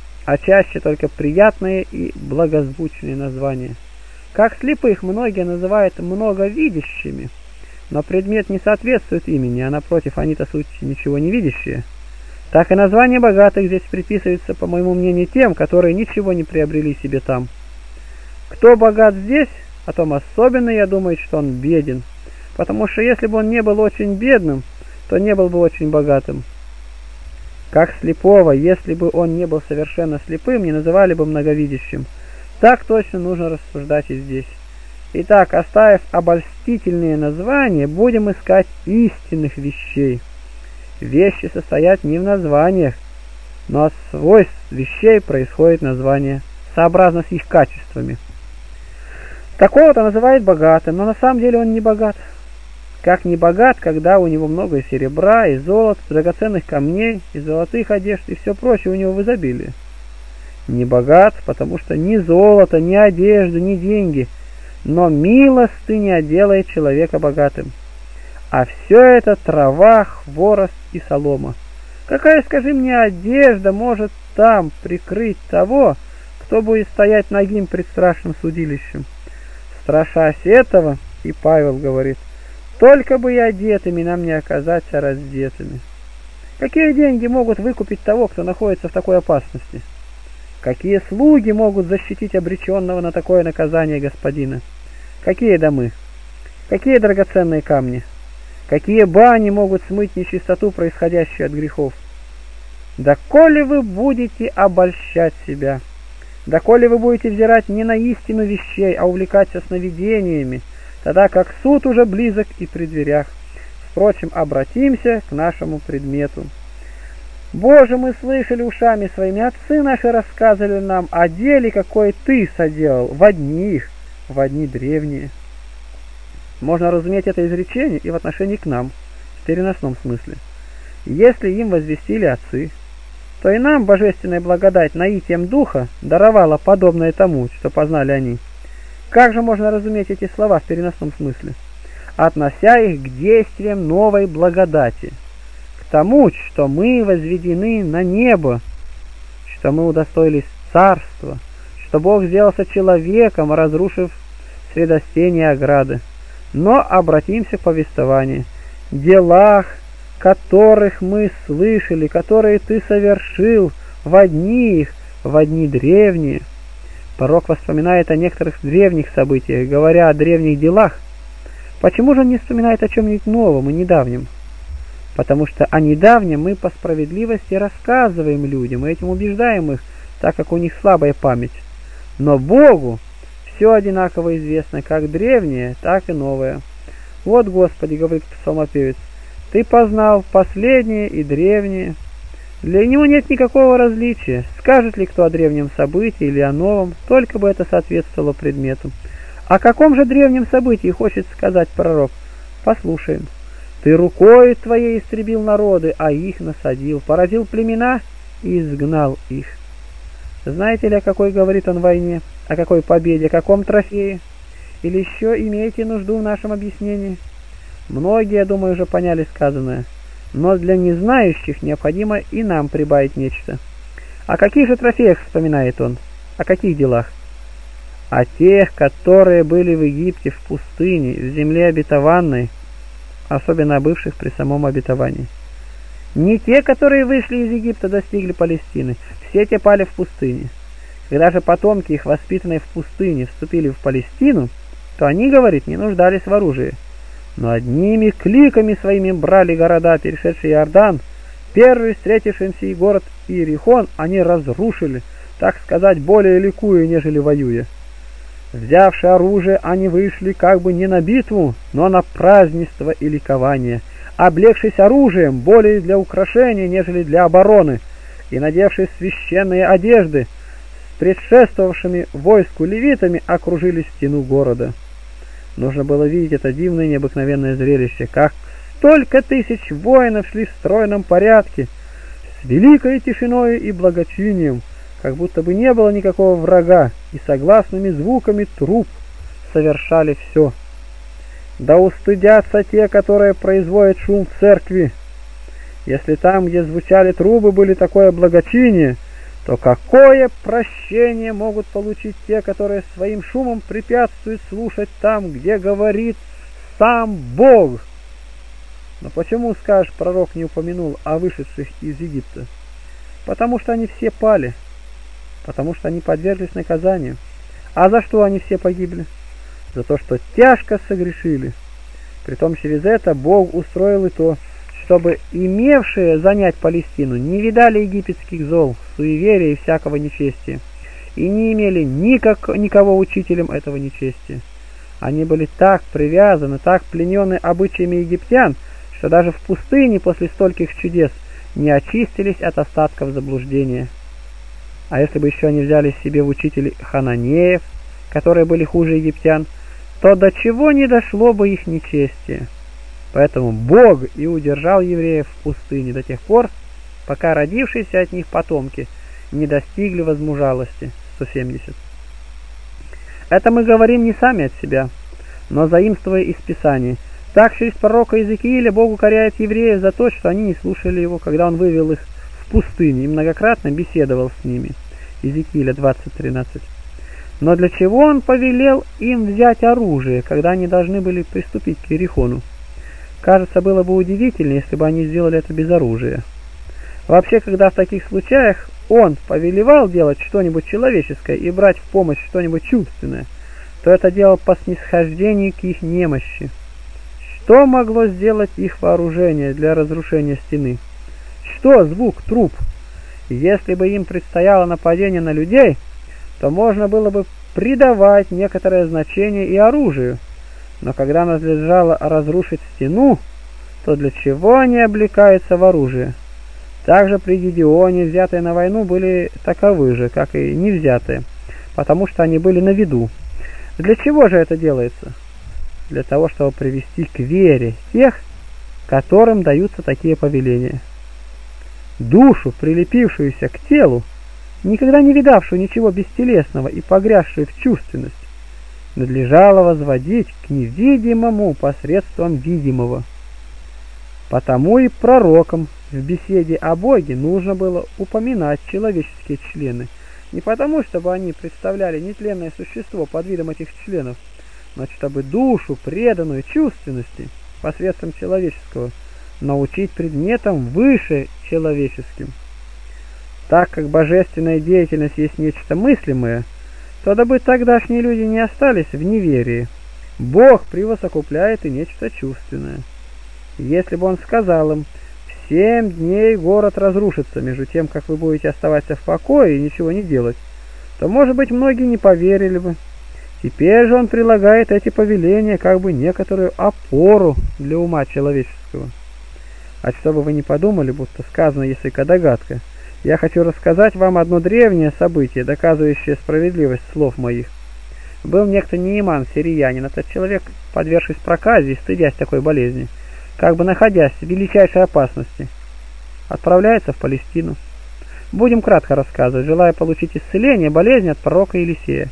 A: а чаще только приятные и благозвучные названия. Как слепых многие называют многовидящими, но предмет не соответствует имени, а напротив, они-то суть ничего не видящие. Так и названия богатых здесь приписываются, по моему мнению, тем, которые ничего не приобрели себе там. Кто богат здесь, о том особенно я думаю, что он беден, потому что если бы он не был очень бедным, то не был бы очень богатым. Как слепого, если бы он не был совершенно слепым, не называли бы многовидящим. Так точно нужно рассуждать и здесь. Итак, оставив обольстительные названия, будем искать истинных вещей. Вещи состоят не в названиях, но от свойств вещей происходит название, сообразно с их качествами. Такого-то называют богатым, но на самом деле он не богат. Как не богат, когда у него много серебра и золота, драгоценных камней и золотых одежд и все прочее у него в изобилии. Не богат, потому что ни золото, ни одежда, ни деньги, но милостыня делает человека богатым. А все это трава, хворост и солома. Какая, скажи мне, одежда может там прикрыть того, кто будет стоять нагим пред страшным судилищем? Страшась этого, и Павел говорит: только бы и одетыми нам не оказаться раздетыми. Какие деньги могут выкупить того, кто находится в такой опасности? Какие слуги могут защитить обреченного на такое наказание господина? Какие домы? Какие драгоценные камни? Какие бани могут смыть нечистоту, происходящую от грехов? Да коли вы будете обольщать себя, Доколе вы будете взирать не на истину вещей, а увлекаться сновидениями, тогда как суд уже близок и при дверях. Впрочем, обратимся к нашему предмету. Боже, мы слышали ушами своими, отцы наши рассказывали нам о деле, какое ты соделал в одни их, в одни древние. Можно разуметь это изречение и в отношении к нам, в переносном смысле. Если им возвестили отцы, то и нам божественная благодать наитием духа даровала подобное тому, что познали они. Как же можно разуметь эти слова в переносном смысле? Относя их к действиям новой благодати, к тому, что мы возведены на небо, что мы удостоились царства, что Бог сделался человеком, разрушив средостение ограды. Но обратимся к повествованию. Делах, которых мы слышали, которые ты совершил в одни их, в одни древние. Пророк вспоминает о некоторых древних событиях, говоря о древних делах. Почему же он не вспоминает о чем-нибудь новом и недавнем? Потому что о недавнем мы по справедливости рассказываем людям и этим убеждаем их, так как у них слабая память. Но Богу все одинаково известно, как древнее, так и новое. Вот, Господи, говорит псалмопевец, ты познал последнее и древнее. Для него нет никакого различия, скажет ли кто о древнем событии или о новом, только бы это соответствовало предмету. О каком же древнем событии хочет сказать пророк? Послушаем. Ты рукой твоей истребил народы, а их насадил, поразил племена и изгнал их. Знаете ли, о какой говорит он войне, о какой победе, о каком трофее? Или еще имеете нужду в нашем объяснении? Многие, я думаю, уже поняли сказанное, но для незнающих необходимо и нам прибавить нечто. О каких же трофеях вспоминает он? О каких делах? О тех, которые были в Египте, в пустыне, в земле обетованной, особенно о бывших при самом обетовании. Не те, которые вышли из Египта, достигли Палестины, все те пали в пустыне. Когда же потомки их, воспитанные в пустыне, вступили в Палестину, то они, говорит, не нуждались в оружии, но одними кликами своими брали города, перешедшие Иордан. Первый встретившийся и город Иерихон они разрушили, так сказать, более ликуя, нежели воюя. Взявши оружие, они вышли как бы не на битву, но на празднество и ликование, облегшись оружием более для украшения, нежели для обороны, и надевшись священные одежды, с предшествовавшими войску левитами окружили стену города. Нужно было видеть это дивное и необыкновенное зрелище, как столько тысяч воинов шли в стройном порядке, с великой тишиной и благочинием, как будто бы не было никакого врага, и согласными звуками труб совершали все. Да устыдятся те, которые производят шум в церкви. Если там, где звучали трубы, были такое благочиние, то какое прощение могут получить те, которые своим шумом препятствуют слушать там, где говорит сам Бог? Но почему, скажешь, пророк не упомянул о вышедших из Египта? Потому что они все пали, потому что они подверглись наказанию. А за что они все погибли? За то, что тяжко согрешили. Притом через это Бог устроил и то, чтобы имевшие занять Палестину не видали египетских зол, суеверия и всякого нечестия, и не имели никак, никого учителем этого нечестия. Они были так привязаны, так пленены обычаями египтян, что даже в пустыне после стольких чудес не очистились от остатков заблуждения. А если бы еще они взяли себе в учители хананеев, которые были хуже египтян, то до чего не дошло бы их нечестие. Поэтому Бог и удержал евреев в пустыне до тех пор, пока родившиеся от них потомки не достигли возмужалости. сто семьдесят. Это мы говорим не сами от себя, но заимствуя из Писания. Так через пророка Иезекииля Бог укоряет евреев за то, что они не слушали его, когда он вывел их в пустыню и многократно беседовал с ними. Иезекииля двадцать тринадцать. Но для чего он повелел им взять оружие, когда они должны были приступить к Иерихону? Кажется, было бы удивительно, если бы они сделали это без оружия. Вообще, когда в таких случаях он повелевал делать что-нибудь человеческое и брать в помощь что-нибудь чувственное, то это делал по снисхождению к их немощи. Что могло сделать их вооружение для разрушения стены? Что звук труб? Если бы им предстояло нападение на людей, то можно было бы придавать некоторое значение и оружию. Но когда надлежало разрушить стену, то для чего они облекаются в оружие? Также при Гедеоне взятые на войну были таковы же, как и не взятые, потому что они были на виду. Для чего же это делается? Для того, чтобы привести к вере тех, которым даются такие повеления. Душу, прилепившуюся к телу, никогда не видавшую ничего бестелесного и погрязшую в чувственность, надлежало возводить к невидимому посредством видимого. Потому и пророкам в беседе о Боге нужно было упоминать человеческие члены, не потому, чтобы они представляли нетленное существо под видом этих членов, но чтобы душу, преданную чувственности посредством человеческого, научить предметам выше человеческим. Так как божественная деятельность есть нечто мыслимое, то дабы тогдашние люди не остались в неверии, Бог превосокупляет и нечто чувственное. Если бы Он сказал им: «В семь дней город разрушится, между тем, как вы будете оставаться в покое и ничего не делать», то, может быть, многие не поверили бы. Теперь же Он прилагает эти повеления как бы некоторую опору для ума человеческого. А чтобы вы не подумали, будто сказано есть только догадка, я хочу рассказать вам одно древнее событие, доказывающее справедливость слов моих. Был некто Неиман, сириянин. Этот человек, подвергшись проказе и стыдясь такой болезни, как бы находясь в величайшей опасности, отправляется в Палестину. Будем кратко рассказывать, желая получить исцеление болезни от пророка Елисея.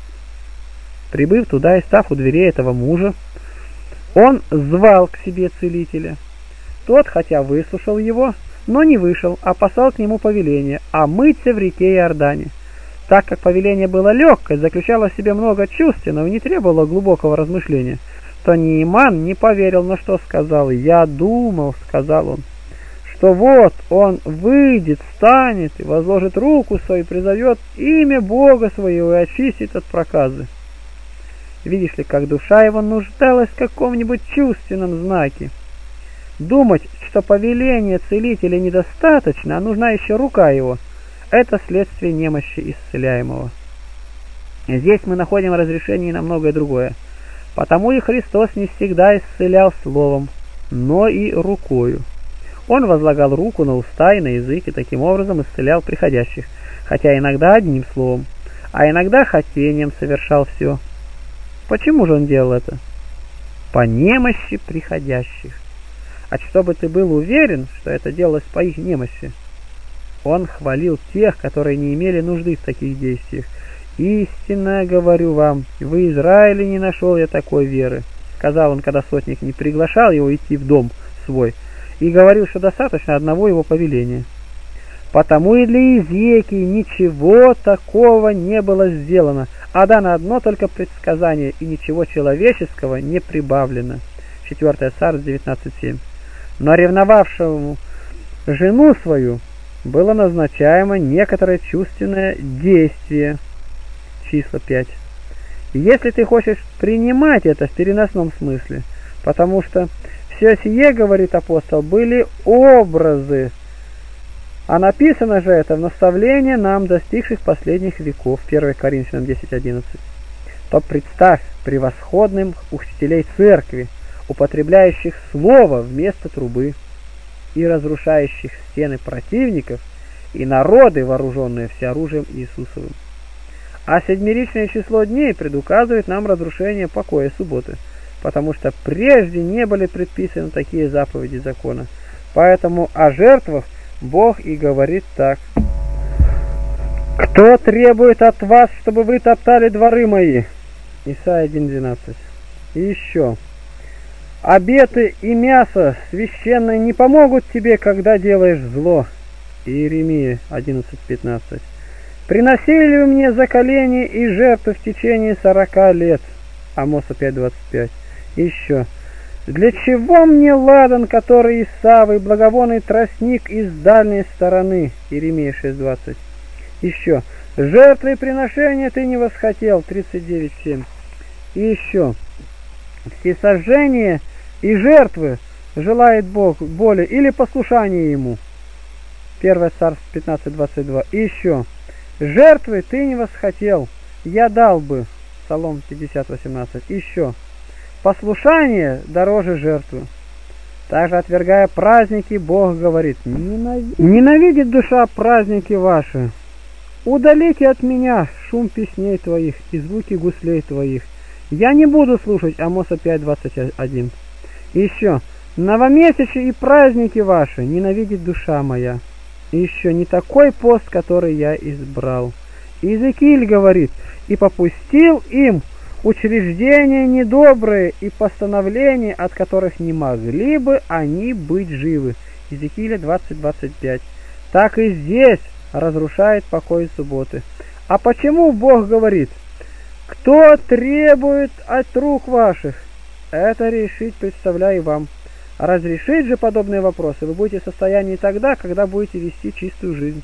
A: Прибыв туда и став у дверей этого мужа, он звал к себе целителя. Тот, хотя выслушал его, но не вышел, а послал к нему повеление омыться в реке Иордане. Так как повеление было легкое, заключало в себе много чувственного и не требовало глубокого размышления, то Неиман не поверил, на что сказал. «Я думал, — сказал он, — что вот он выйдет, встанет и возложит руку свою, призовет имя Бога своего и очистит от проказы». Видишь ли, как душа его нуждалась в каком-нибудь чувственном знаке. Думать, что повеление целителя недостаточно, а нужна еще рука его, это следствие немощи исцеляемого. Здесь мы находим разрешение на многое другое. Потому и Христос не всегда исцелял словом, но и рукою. Он возлагал руку на уста и на язык, и таким образом исцелял приходящих, хотя иногда одним словом, а иногда хотением совершал все. Почему же он делал это? По немощи приходящих. А чтобы ты был уверен, что это делалось по их немощи, он хвалил тех, которые не имели нужды в таких действиях. «Истинно говорю вам, в Израиле не нашел я такой веры», — сказал он, когда сотник не приглашал его идти в дом свой, и говорил, что достаточно одного его повеления. Потому и для Иезекии ничего такого не было сделано, а дано одно только предсказание, и ничего человеческого не прибавлено. четвёртое Царств девятнадцать семь. Но ревновавшему жену свою было назначаемо некоторое чувственное действие. Числа пять. Если ты хочешь принимать это в переносном смысле, потому что все сие, говорит апостол, были образы, а написано же это в наставлении нам, достигших последних веков, первое Коринфянам десять одиннадцать, то представь превосходным учителей церкви, употребляющих слово вместо трубы и разрушающих стены противников, и народы, вооруженные всеоружием Иисусовым. А седмеричное число дней предуказывает нам разрушение покоя субботы, потому что прежде не были предписаны такие заповеди закона. Поэтому о жертвах Бог и говорит так: «Кто требует от вас, чтобы вы топтали дворы мои?» Исайя один двенадцать. И еще: «Обеты и мясо священное не помогут тебе, когда делаешь зло». Иеремия одиннадцать пятнадцать. «Приносили ли вы мне заколение и жертвы в течение сорока лет?» Амоса пять двадцать пять. Еще: «Для чего мне ладан, который из савы, благовонный тростник из дальней стороны?» Иеремия шесть двадцать. Еще: «Жертвы и приношения ты не восхотел» тридцать девять семь. И еще: «Всесожжение и жертвы желает Бог более или послушание ему?» первое Царств пятнадцать двадцать два. И еще: Жертвы ты не восхотел, я дал бы. Псалом пятьдесят, восемнадцать. Еще. Послушание дороже жертвы. Также, отвергая праздники, Бог говорит: ненавидит, ненавидит душа праздники ваши. Удалите от меня шум песней твоих и звуки гуслей твоих. Я не буду слушать. Амоса пять, двадцать один. Еще. Новомесячи и праздники ваши ненавидит душа моя. И еще не такой пост, который я избрал. Иезекииль говорит: и попустил им учреждения недобрые и постановления, от которых не могли бы они быть живы. Иезекииля двадцать, двадцать пять. Так и здесь разрушает покой субботы. А почему Бог говорит: кто требует от рук ваших? Это решить представляю вам. Разрешить же подобные вопросы вы будете в состоянии тогда, когда будете вести чистую жизнь.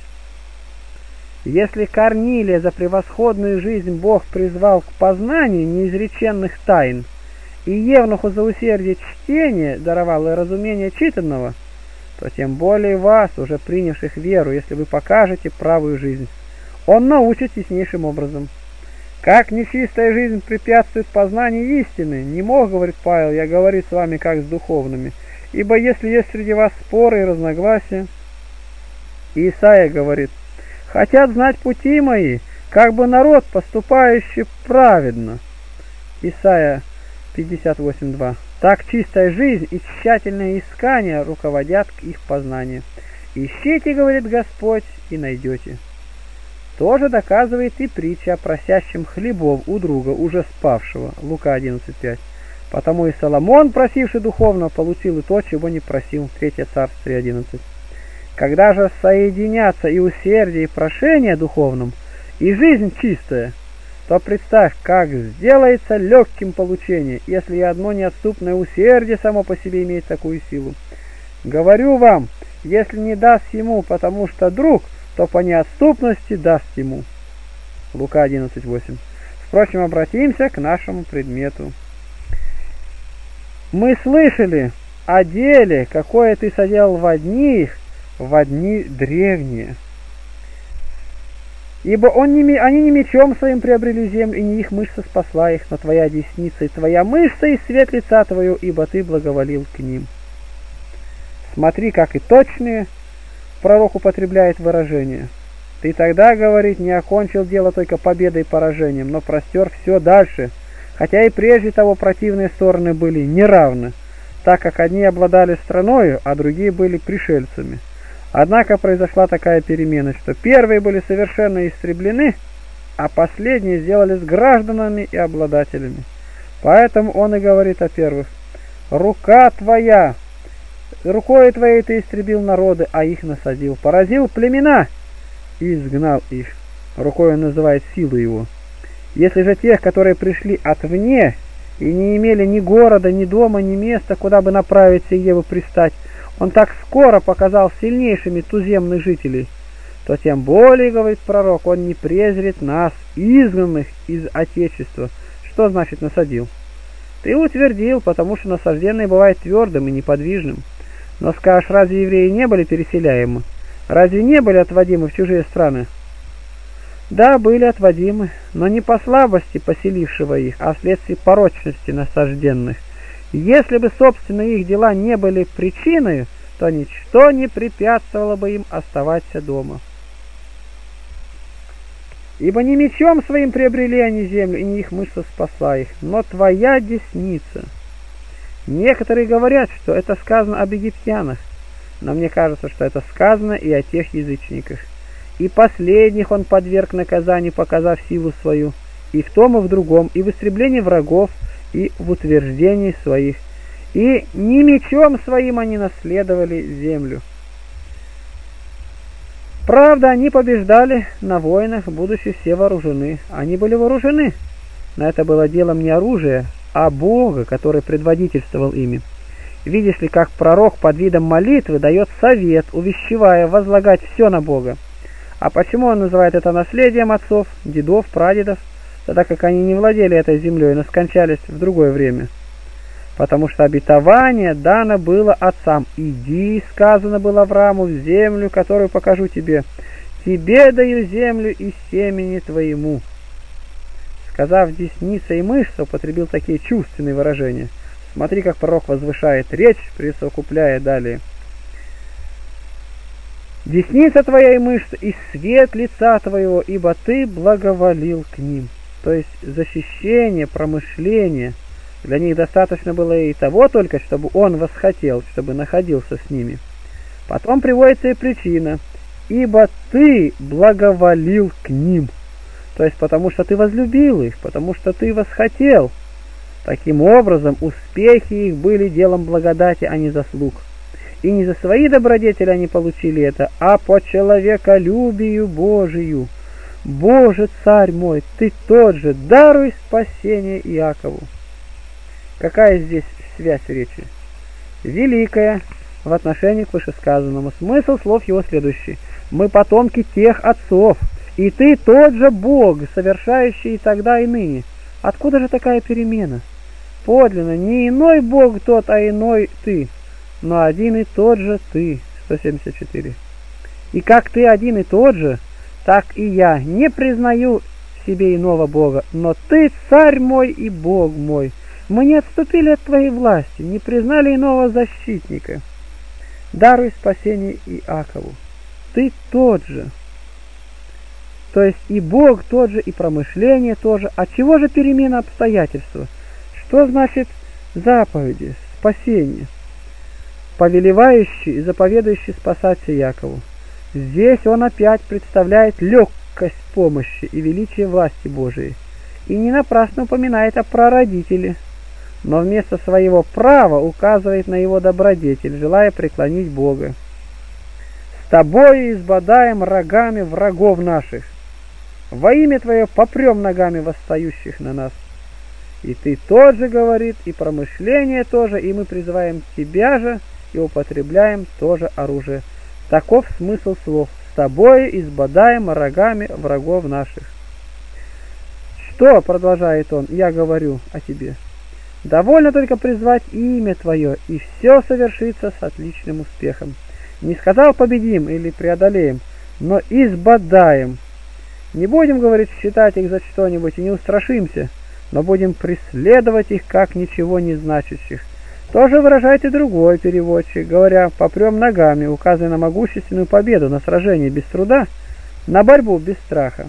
A: Если Корнилия за превосходную жизнь Бог призвал к познанию неизреченных тайн, и Евнуху за усердие чтения даровал и разумение читанного, то тем более вас, уже принявших веру, если вы покажете правую жизнь, он научит яснейшим образом. Как нечистая жизнь препятствует познанию истины, не мог, говорит Павел, я говорю с вами как с духовными, ибо если есть среди вас споры и разногласия, и Исаия говорит: хотят знать пути мои, как бы народ, поступающий праведно. Исайя пятьдесят восемь, два. Так чистая жизнь и тщательное искание руководят к их познанию. Ищите, говорит Господь, и найдете. Тоже доказывает и притча о просящем хлебов у друга, уже спавшего. Лука одиннадцать, пять. Потому и Соломон, просивший духовно, получил и то, чего не просил. Третье Царств три, одиннадцать. Когда же соединятся и усердие, и прошение духовным, и жизнь чистая, то представь, как сделается легким получение, если и одно неотступное усердие само по себе имеет такую силу. Говорю вам, если не даст ему, потому что друг, то по неотступности даст ему. Лука одиннадцать, восемь. Впрочем, обратимся к нашему предмету. Мы слышали о деле, какое ты соделал в одни их, в дни древние. Ибо он не, они не мечом своим приобрели землю, и не их мышца спасла их, но твоя десница и твоя мышца и свет лица твою, ибо ты благоволил к ним. Смотри, как и точные пророк употребляет выражение. Ты тогда, говорит, не окончил дело только победой и поражением, но простер все дальше, хотя и прежде того противные стороны были неравны, так как одни обладали страною, а другие были пришельцами. Однако произошла такая перемена, что первые были совершенно истреблены, а последние сделались гражданами и обладателями. Поэтому он и говорит о первых: рука твоя, рукой твоей ты истребил народы, а их насадил, поразил племена и изгнал их. Рукой он называет силу его. Если же тех, которые пришли отвне и не имели ни города, ни дома, ни места, куда бы направить сие бы пристать, он так скоро показал сильнейшими туземных жителей, то тем более, говорит пророк, он не презрит нас, изгнанных из Отечества. Что значит насадил? Ты утвердил, потому что насажденное бывает твердым и неподвижным. Но скажешь, разве евреи не были переселяемы? Разве не были отводимы в чужие страны? Да, были отводимы, но не по слабости поселившего их, а вследствие порочности насажденных. Если бы, собственно, их дела не были причиной, то ничто не препятствовало бы им оставаться дома. Ибо не мечом своим приобрели они землю, и не их мышца спасла их, но твоя десница. Некоторые говорят, что это сказано об египтянах, но мне кажется, что это сказано и о тех язычниках. И последних он подверг наказанию, показав силу свою, и в том, и в другом, и в истреблении врагов, и в утверждении своих. И не мечом своим они наследовали землю. Правда, они побеждали на войнах, будучи все вооружены. Они были вооружены, но это было делом не оружия, а Бога, который предводительствовал ими. Видишь ли, как пророк под видом молитвы дает совет, увещевая возлагать все на Бога. А почему он называет это наследием отцов, дедов, прадедов, тогда как они не владели этой землей, но скончались в другое время? Потому что обетование дано было отцам. «Иди, — сказано было Аврааму, — в землю, которую покажу тебе. тебе даю землю и семени твоему». Сказав «десница» и «мышца», употребил такие чувственные выражения. Смотри, как пророк возвышает речь, присовокупляя далее: «Десница твоя и мышца, и свет лица твоего, ибо ты благоволил к ним». То есть защищение, промышление. Для них достаточно было и того только, чтобы он восхотел, чтобы находился с ними. Потом приводится и причина: «ибо ты благоволил к ним». То есть потому что ты возлюбил их, потому что ты восхотел. Таким образом, успехи их были делом благодати, а не заслуг. И не за свои добродетели они получили это, а по человеколюбию Божию. Боже, царь мой, ты тот же, даруй спасение Иакову. Какая здесь связь речи? Великая в отношении к вышесказанному. Смысл слов его следующий: мы потомки тех отцов, и ты тот же Бог, совершающий и тогда, и ныне. Откуда же такая перемена? Подлинно, не иной Бог тот, а иной ты, но один и тот же ты. сто семьдесят четыре. И как ты один и тот же, так и я не признаю в себе иного Бога, но ты царь мой и Бог мой. Мы не отступили от твоей власти, не признали иного защитника. Даруй спасение Иакову. Ты тот же. То есть и Бог тот же, и промышление тоже. От чего же перемена обстоятельства? Что значит заповеди, спасение? Повелевающий и заповедующий спасаться Якову. Здесь он опять представляет легкость помощи и величие власти Божией. И не напрасно упоминает о прародителе, но вместо своего права указывает на его добродетель, желая преклонить Бога. «С тобою избодаем рогами врагов наших, во имя твое попрем ногами восстающих на нас». И ты тот же, говорит, и промышление тоже, и мы призываем тебя же, и употребляем тоже оружие. Таков смысл слов: «С тобою избодаем рогами врагов наших». Что, продолжает он, я говорю о тебе? Довольно только призвать имя твое, и все совершится с отличным успехом. Не сказал победим или преодолеем, но избодаем. Не будем, говорит, считать их за что-нибудь и не устрашимся, но будем преследовать их как ничего не значащих. Тоже выражает и другой переводчик, говоря «попрем ногами», указывая на могущественную победу, на сражение без труда, на борьбу без страха.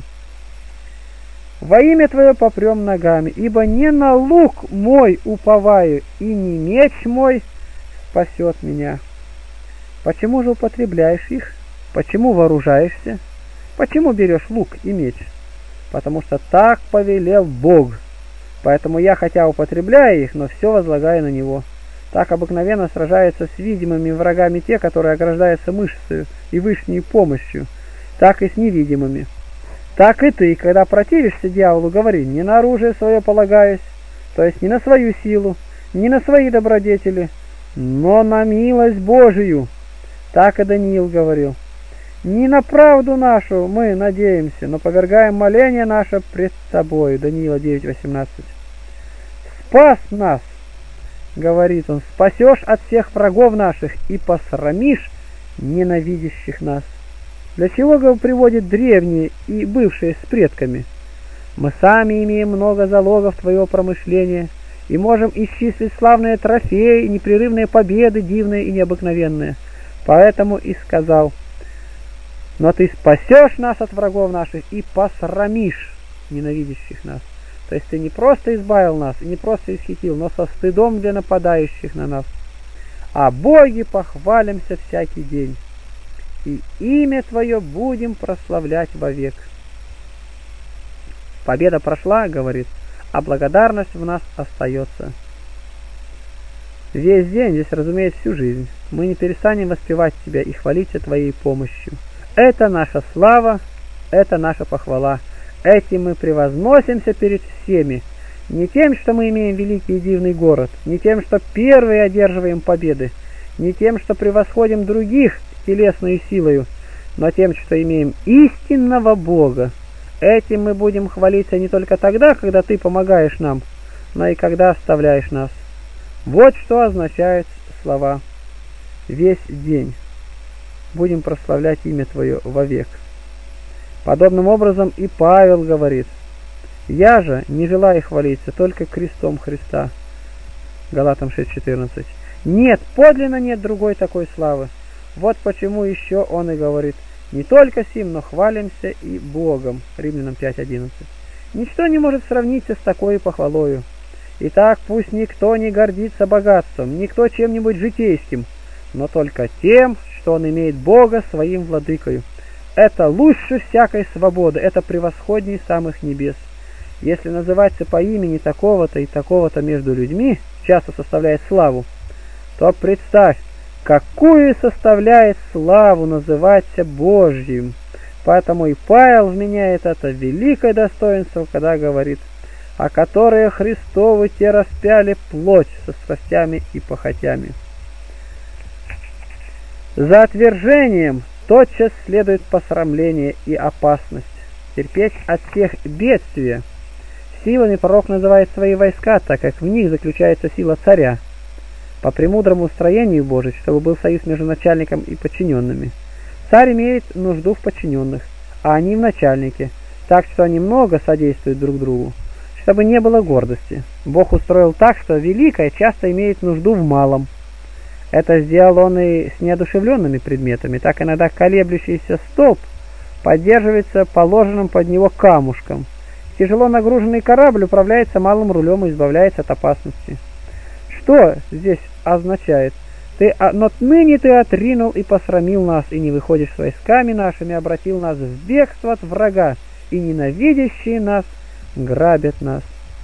A: «Во имя твое попрем ногами, ибо не на лук мой уповаю, и не меч мой спасет меня». Почему же употребляешь их? Почему вооружаешься? Почему берешь лук и меч? Потому что так повелел Бог. Поэтому я, хотя употребляю их, но все возлагаю на Него. Так обыкновенно сражаются с видимыми врагами те, которые ограждаются мышцей и вышней помощью, так и с невидимыми. Так и ты, когда противишься дьяволу, говори: не на оружие свое полагаюсь, то есть не на свою силу, не на свои добродетели, но на милость Божию. Так и Даниил говорил: не на правду нашу мы надеемся, но повергаем моление наше пред тобою. Даниила девять восемнадцать. Спас нас, говорит он, спасешь от всех врагов наших и посрамишь ненавидящих нас. Для чего его приводят древние и бывшие с предками? Мы сами имеем много залогов твоего промышления и можем исчислить славные трофеи, непрерывные победы, дивные и необыкновенные. Поэтому и сказал: но ты спасешь нас от врагов наших и посрамишь ненавидящих нас. То есть ты не просто избавил нас, и не просто исхитил, но со стыдом для нападающих на нас. О Боге похвалимся всякий день, и имя Твое будем прославлять вовек. Победа прошла, говорит, а благодарность в нас остается. Весь день, здесь, разумеется, всю жизнь, мы не перестанем воспевать Тебя и хвалиться Твоей помощью. Это наша слава, это наша похвала. Этим мы превозносимся перед всеми, не тем, что мы имеем великий и дивный город, не тем, что первые одерживаем победы, не тем, что превосходим других телесной силою, но тем, что имеем истинного Бога. Этим мы будем хвалиться не только тогда, когда Ты помогаешь нам, но и когда оставляешь нас. Вот что означают слова «весь день». Будем прославлять имя Твое вовек. Подобным образом и Павел говорит: «Я же не желаю хвалиться, только крестом Христа». Галатам шесть четырнадцать. Нет, подлинно нет другой такой славы. Вот почему еще он и говорит: «Не только сим, но хвалимся и Богом». Римлянам пять одиннадцать. Ничто не может сравниться с такой похвалою. Итак, пусть никто не гордится богатством, никто чем-нибудь житейским, но только тем, что он имеет Бога своим владыкою. Это лучше всякой свободы, это превосходней самых небес. Если называться по имени такого-то и такого-то между людьми часто составляет славу, то представь, какую составляет славу называться Божьим. Поэтому и Павел вменяет это великое достоинство, когда говорит: «А которые Христовы те распяли плоть со страстями и похотями». За отвержением тотчас следует посрамление и опасность. Терпеть от всех бедствия. Силами пророк называет свои войска, так как в них заключается сила царя, по премудрому устроению Божию, чтобы был союз между начальником и подчиненными. Царь имеет нужду в подчиненных, а они в начальнике, так что они много содействуют друг другу, чтобы не было гордости. Бог устроил так, что великое часто имеет нужду в малом. Это сделал он и с неодушевленными предметами. Так иногда колеблющийся столб поддерживается положенным под него камушком. Тяжело нагруженный корабль управляется малым рулем и избавляется от опасности. Что здесь означает? Ты, но ныне ты отринул и посрамил нас, и не выходишь с войсками нашими, обратил нас в бегство от врага, и ненавидящие нас грабят нас.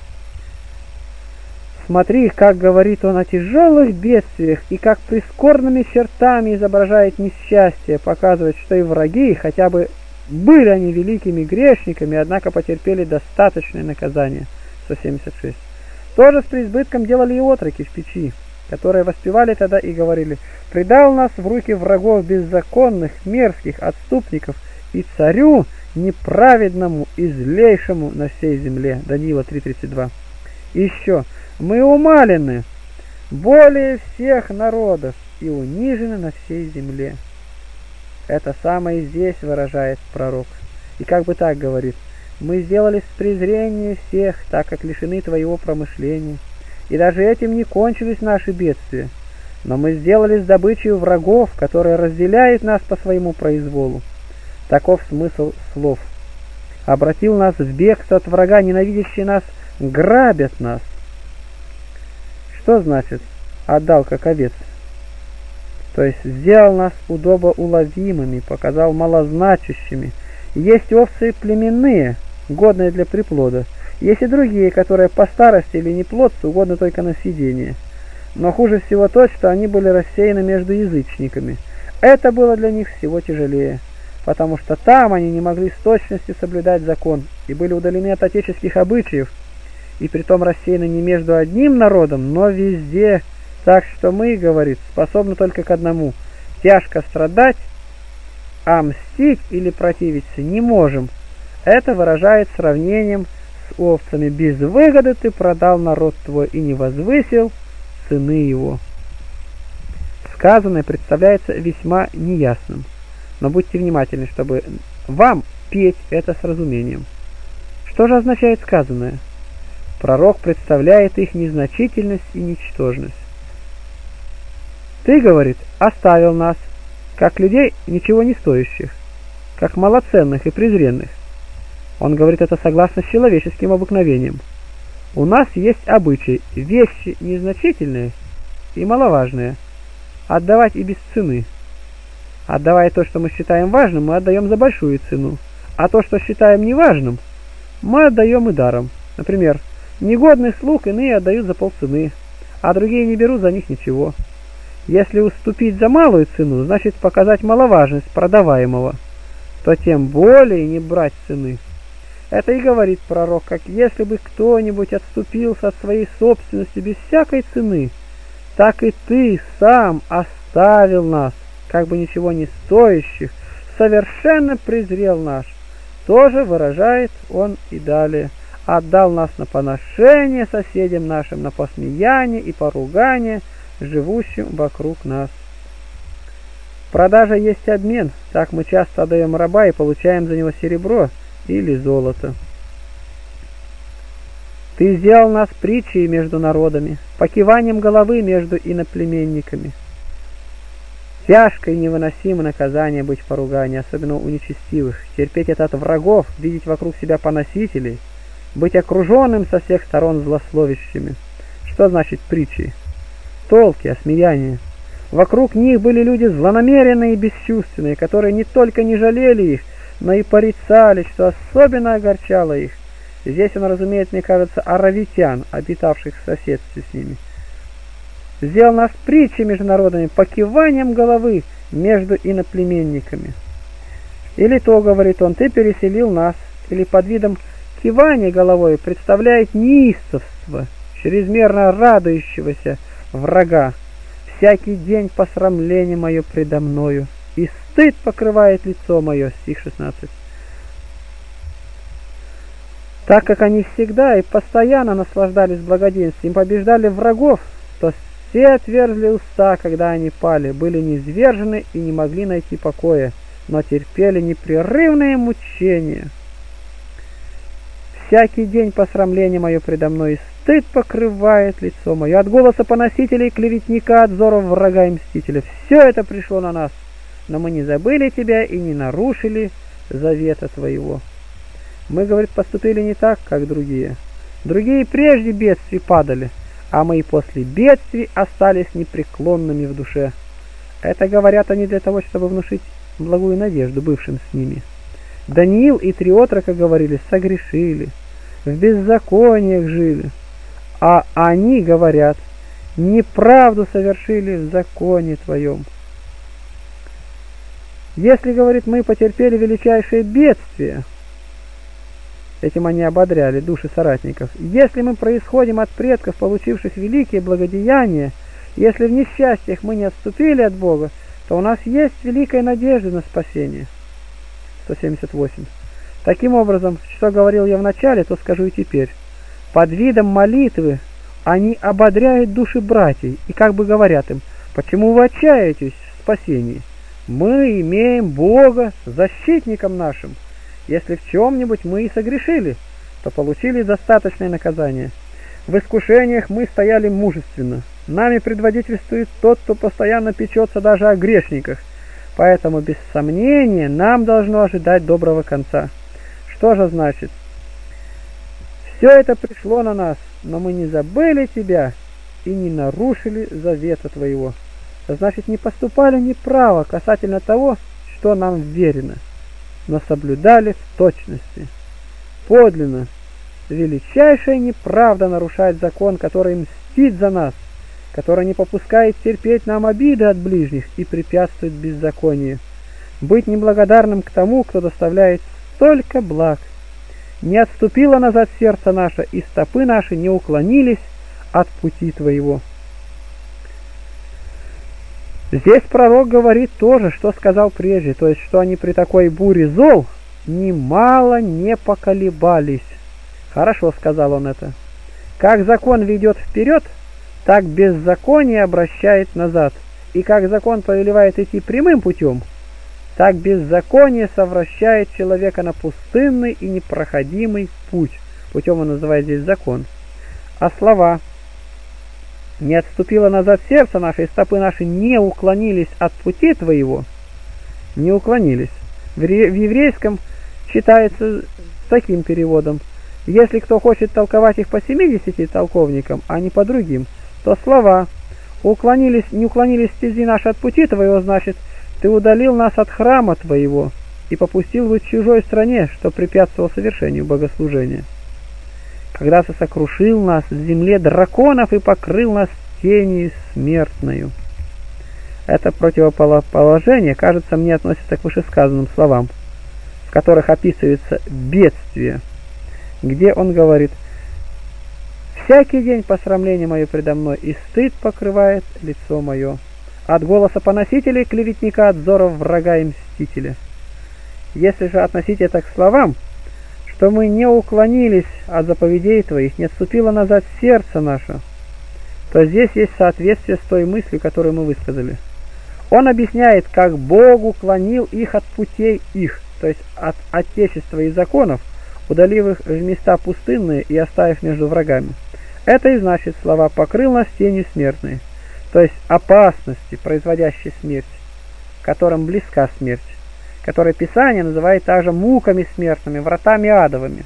A: Смотри, как говорит он о тяжелых бедствиях, и как прискорбными чертами изображает несчастье, показывает, что и враги, хотя бы были они великими грешниками, однако потерпели достаточное наказание. сто семьдесят шесть. Тоже с преизбытком делали и отроки в печи, которые воспевали тогда и говорили: «Предал нас в руки врагов беззаконных, мерзких, отступников, и царю неправедному и злейшему на всей земле». Даниила три тридцать два. Еще: «Мы умалены более всех народов и унижены на всей земле». Это самое здесь выражает пророк. И как бы так говорит: «Мы сделались в презрении всех, так как лишены твоего промышления. И даже этим не кончились наши бедствия. Но мы сделались добычей врагов, которые разделяют нас по своему произволу». Таков смысл слов. «Обратил нас в бегство от врага, ненавидящие нас грабят нас». Что значит «отдал как овец»? То есть сделал нас удобоуловимыми, показал малозначащими. Есть овцы племенные, годные для приплода. Есть и другие, которые по старости или неплодцу угодны только на съедение. Но хуже всего то, что они были рассеяны между язычниками. Это было для них всего тяжелее, потому что там они не могли с точностью соблюдать закон и были удалены от отеческих обычаев, и притом рассеяны не между одним народом, но везде. Так что мы, говорит, способны только к одному – тяжко страдать, а мстить или противиться не можем. Это выражает сравнением с овцами: «Без выгоды ты продал народ твой и не возвысил цены его». Сказанное представляется весьма неясным, но будьте внимательны, чтобы вам петь это с разумением. Что же означает сказанное? Пророк представляет их незначительность и ничтожность. «Ты, — говорит, — оставил нас, как людей ничего не стоящих, как малоценных и презренных». Он говорит это согласно с человеческим обыкновением. У нас есть обычай вещи незначительные и маловажные отдавать и без цены. Отдавая то, что мы считаем важным, мы отдаем за большую цену, а то, что считаем неважным, мы отдаем и даром. Например, негодных слуг иные отдают за полцены, а другие не берут за них ничего. Если уступить за малую цену, значит показать маловажность продаваемого, то тем более не брать цены. Это и говорит пророк, как если бы кто-нибудь отступился от своей собственности без всякой цены, так и ты сам оставил нас, как бы ничего не стоящих, совершенно презрел наш. Тоже выражает он и далее: «Отдал нас на поношение соседям нашим, на посмеяние и поругание живущим вокруг нас». Продажа есть обмен, так мы часто отдаем раба и получаем за него серебро или золото. Ты сделал нас притчей между народами, покиванием головы между иноплеменниками. Тяжкое и невыносимое наказание быть в поругании, особенно у нечестивых, терпеть это от врагов, видеть вокруг себя поносителей, быть окруженным со всех сторон злословящими. Что значит притчей? Толки, осмеяния. Вокруг них были люди злонамеренные и бесчувственные, которые не только не жалели их, но и порицали, что особенно огорчало их. Здесь он разумеет, мне кажется, аравитян, обитавших в соседстве с ними. Сделал нас притчей между народами, покиванием головы между иноплеменниками. Или то, говорит он, ты переселил нас, или под видом кивания головой представляет неистовство, чрезмерно радующегося врага. Всякий день посрамление мое предо мною, и стыд покрывает лицо мое. Стих шестнадцать. Так как они всегда и постоянно наслаждались благоденствием, побеждали врагов, то все отверзли уста, когда они пали, были низвержены и не могли найти покоя, но терпели непрерывные мучения. Всякий день посрамление мое предо мной, и стыд покрывает лицо мое. От голоса поносителей, клеветника, от взоров врага и мстителя. Все это пришло на нас, но мы не забыли тебя и не нарушили завета твоего. Мы, говорит, поступили не так, как другие. Другие прежде бедствий падали, а мы и после бедствий остались непреклонными в душе. Это говорят они для того, чтобы внушить благую надежду бывшим с ними. Даниил и три отрока говорили, согрешили, в беззакониях жили, а они говорят, неправду совершили в законе твоем. Если, говорит, мы потерпели величайшее бедствие, этим они ободряли души соратников. Если мы происходим от предков, получивших великие благодеяния, если в несчастьях мы не отступили от Бога, то у нас есть великая надежда на спасение. сто семьдесят восемь. Таким образом, что говорил я в начале, то скажу и теперь. Под видом молитвы они ободряют души братьев и как бы говорят им, почему вы отчаиваетесь в спасении? Мы имеем Бога защитником нашим. Если в чем-нибудь мы и согрешили, то получили достаточное наказание. В искушениях мы стояли мужественно. Нами предводительствует тот, кто постоянно печется даже о грешниках. Поэтому, без сомнения, нам должно ожидать доброго конца. Что же значит? Все это пришло на нас, но мы не забыли тебя и не нарушили завета твоего. Значит, не поступали неправо касательно того, что нам верено, но соблюдали в точности. Подлинно, величайшая неправда нарушает закон, который мстит за нас, который не попускает терпеть нам обиды от ближних и препятствует беззаконию. Быть неблагодарным к тому, кто доставляет столько благ. Не отступило назад сердце наше, и стопы наши не уклонились от пути твоего. Здесь пророк говорит то же, что сказал прежде, то есть, что они при такой буре зол немало не поколебались. Хорошо сказал он это. Как закон ведет вперед, так беззаконие обращает назад. И как закон повелевает идти прямым путем, так беззаконие совращает человека на пустынный и непроходимый путь. Путем он называет здесь закон. А слова «не отступило назад сердце наше, и стопы наши не уклонились от пути твоего», не уклонились. В еврейском читается таким переводом. Если кто хочет толковать их по семидесяти толковникам, а не по другим, то слова уклонились, не уклонились стези наши от пути твоего, значит, ты удалил нас от храма твоего и попустил в чужой стране, что препятствовало совершению богослужения. Когда ты сокрушил нас в земле драконов и покрыл нас тенью смертною. Это противоположение, кажется, мне относится к вышесказанным словам, в которых описывается бедствие, где он говорит: «Всякий день посрамление мое предо мной, и стыд покрывает лицо мое. От голоса поносителей, клеветника, от взоров врага и мстителя». Если же относить это к словам, что мы не уклонились от заповедей твоих, не отступило назад сердце наше, то здесь есть соответствие с той мыслью, которую мы высказали. Он объясняет, как Бог уклонил их от путей их, то есть от отечества и законов, удалив их в места пустынные и оставив между врагами. Это и значит слова «покрыл нас тенью смертной», то есть опасности, производящей смерть, которым близка смерть, которые Писание называет также муками смертными, вратами адовыми.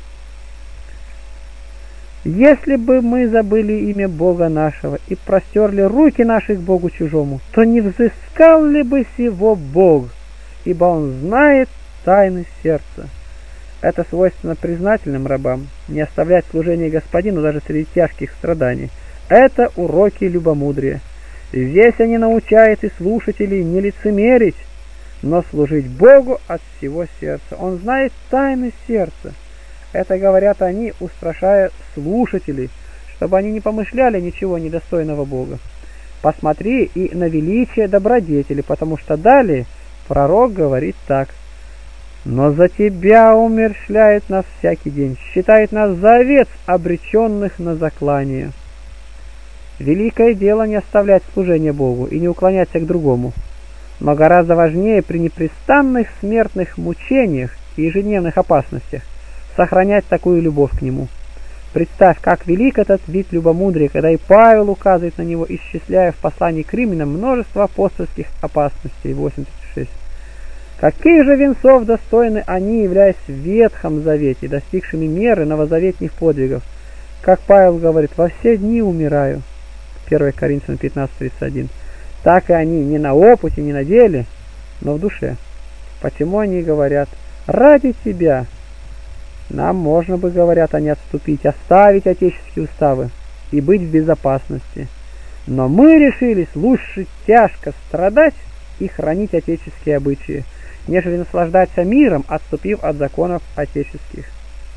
A: Если бы мы забыли имя Бога нашего и простерли руки наши к Богу чужому, то не взыскал ли бы сего Бог, ибо Он знает тайны сердца. Это свойственно признательным рабам, не оставлять служение Господину даже среди тяжких страданий. Это уроки любомудрия. Здесь они научают и слушателей не лицемерить, но служить Богу от всего сердца. Он знает тайны сердца. Это говорят они, устрашая слушателей, чтобы они не помышляли ничего недостойного Бога. Посмотри и на величие добродетели, потому что далее пророк говорит так: «Но за тебя умерщвляет нас всякий день, считает нас за овец, обреченных на заклание». Великое дело не оставлять служение Богу и не уклоняться к другому, но гораздо важнее при непрестанных смертных мучениях и ежедневных опасностях сохранять такую любовь к Нему. Представь, как велик этот вид любомудрия, когда и Павел указывает на него, исчисляя в послании к римлянам множество апостольских опасностей. восемьдесят шесть. Каких же венцов достойны они, являясь в Ветхом Завете, достигшими меры новозаветных подвигов? Как Павел говорит: «Во все дни умираю». первое Коринфянам пятнадцать тридцать один. Так и они не на опыте, не на деле, но в душе. Почему они говорят: «Ради Тебя»? Нам можно бы, говорят они, отступить, оставить отеческие уставы и быть в безопасности. Но мы решились лучше тяжко страдать и хранить отеческие обычаи, нежели наслаждаться миром, отступив от законов отеческих.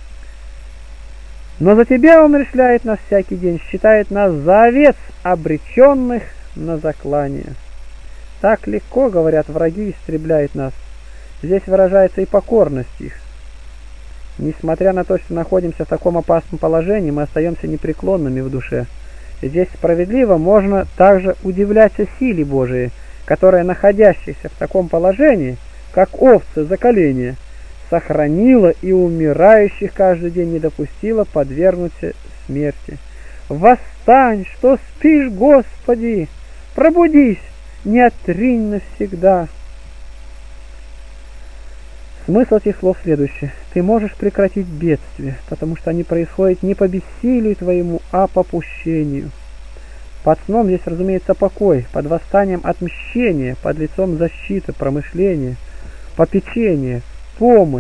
A: Но за Тебя Он умерщвляет нас всякий день, считает нас за овец, обреченных на заклание. Так легко, говорят, враги истребляют нас. Здесь выражается и покорность их. Несмотря на то, что находимся в таком опасном положении, мы остаемся непреклонными в душе. Здесь справедливо можно также удивляться силе Божией, которая, находящаяся в таком положении, как овцы заколения, сохранила и умирающих каждый день не допустила подвергнуться смерти. «Восстань, что спишь, Господи! Пробудись, не отринь навсегда!» Смысл этих слов следующий: ты можешь прекратить бедствия, потому что они происходят не по бессилию твоему, а по попущению. Под сном здесь, разумеется, покой, под восстанием отмщение, под лицом защита, промышление, попечение, помощь.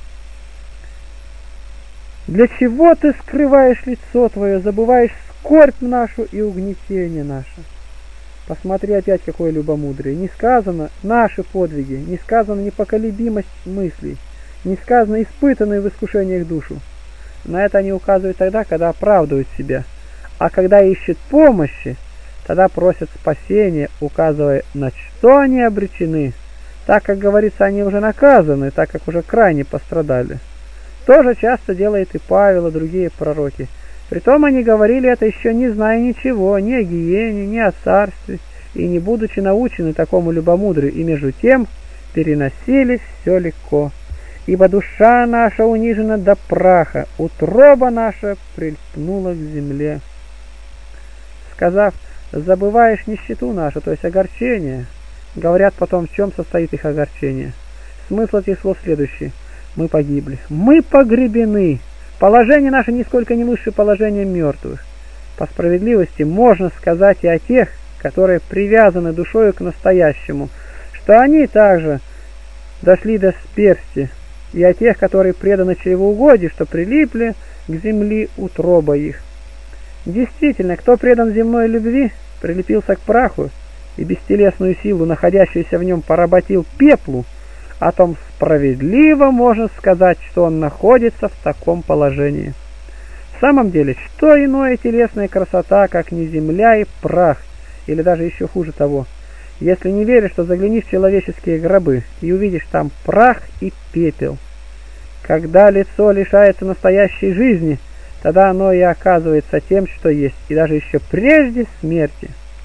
A: Для чего ты скрываешь лицо твое, забываешь скорбь нашу и угнетение наше? Посмотри опять, какое любомудрие. Не сказано наши подвиги, не сказано непоколебимость мыслей, не сказано испытанные в искушениях душу. На это они указывают тогда, когда оправдывают себя. А когда ищут помощи, тогда просят спасения, указывая, на что они обречены. Так как говорится, они уже наказаны, так как уже крайне пострадали. Тоже часто делает и Павел, и другие пророки. Притом они говорили это еще не зная ничего, ни о гиене, ни о царстве, и не будучи научены такому любомудрию, и между тем переносили все легко. Ибо душа наша унижена до праха, утроба наша прильпнула к земле. Сказав: забываешь нищету нашу, то есть огорчение, говорят потом, в чем состоит их огорчение. Смысл этих слов следующий: мы погибли, мы погребены. Положение наше нисколько не лучше положения мертвых. По справедливости можно сказать и о тех, которые привязаны душою к настоящему, что они также дошли до смерти, и о тех, которые преданы чревоугодию, что прилипли к земле утроба их. Действительно, кто предан земной любви, прилепился к праху, и бестелесную силу, находящуюся в нем, поработил пеплу, о том справедливо можно сказать, что он находится в таком положении. В самом деле, что иное телесная красота, как не земля и прах, или даже еще хуже того. Если не веришь, то загляни в человеческие гробы и увидишь там прах и пепел. Когда лицо лишается настоящей жизни, тогда оно и оказывается тем, что есть, и даже еще прежде смерти.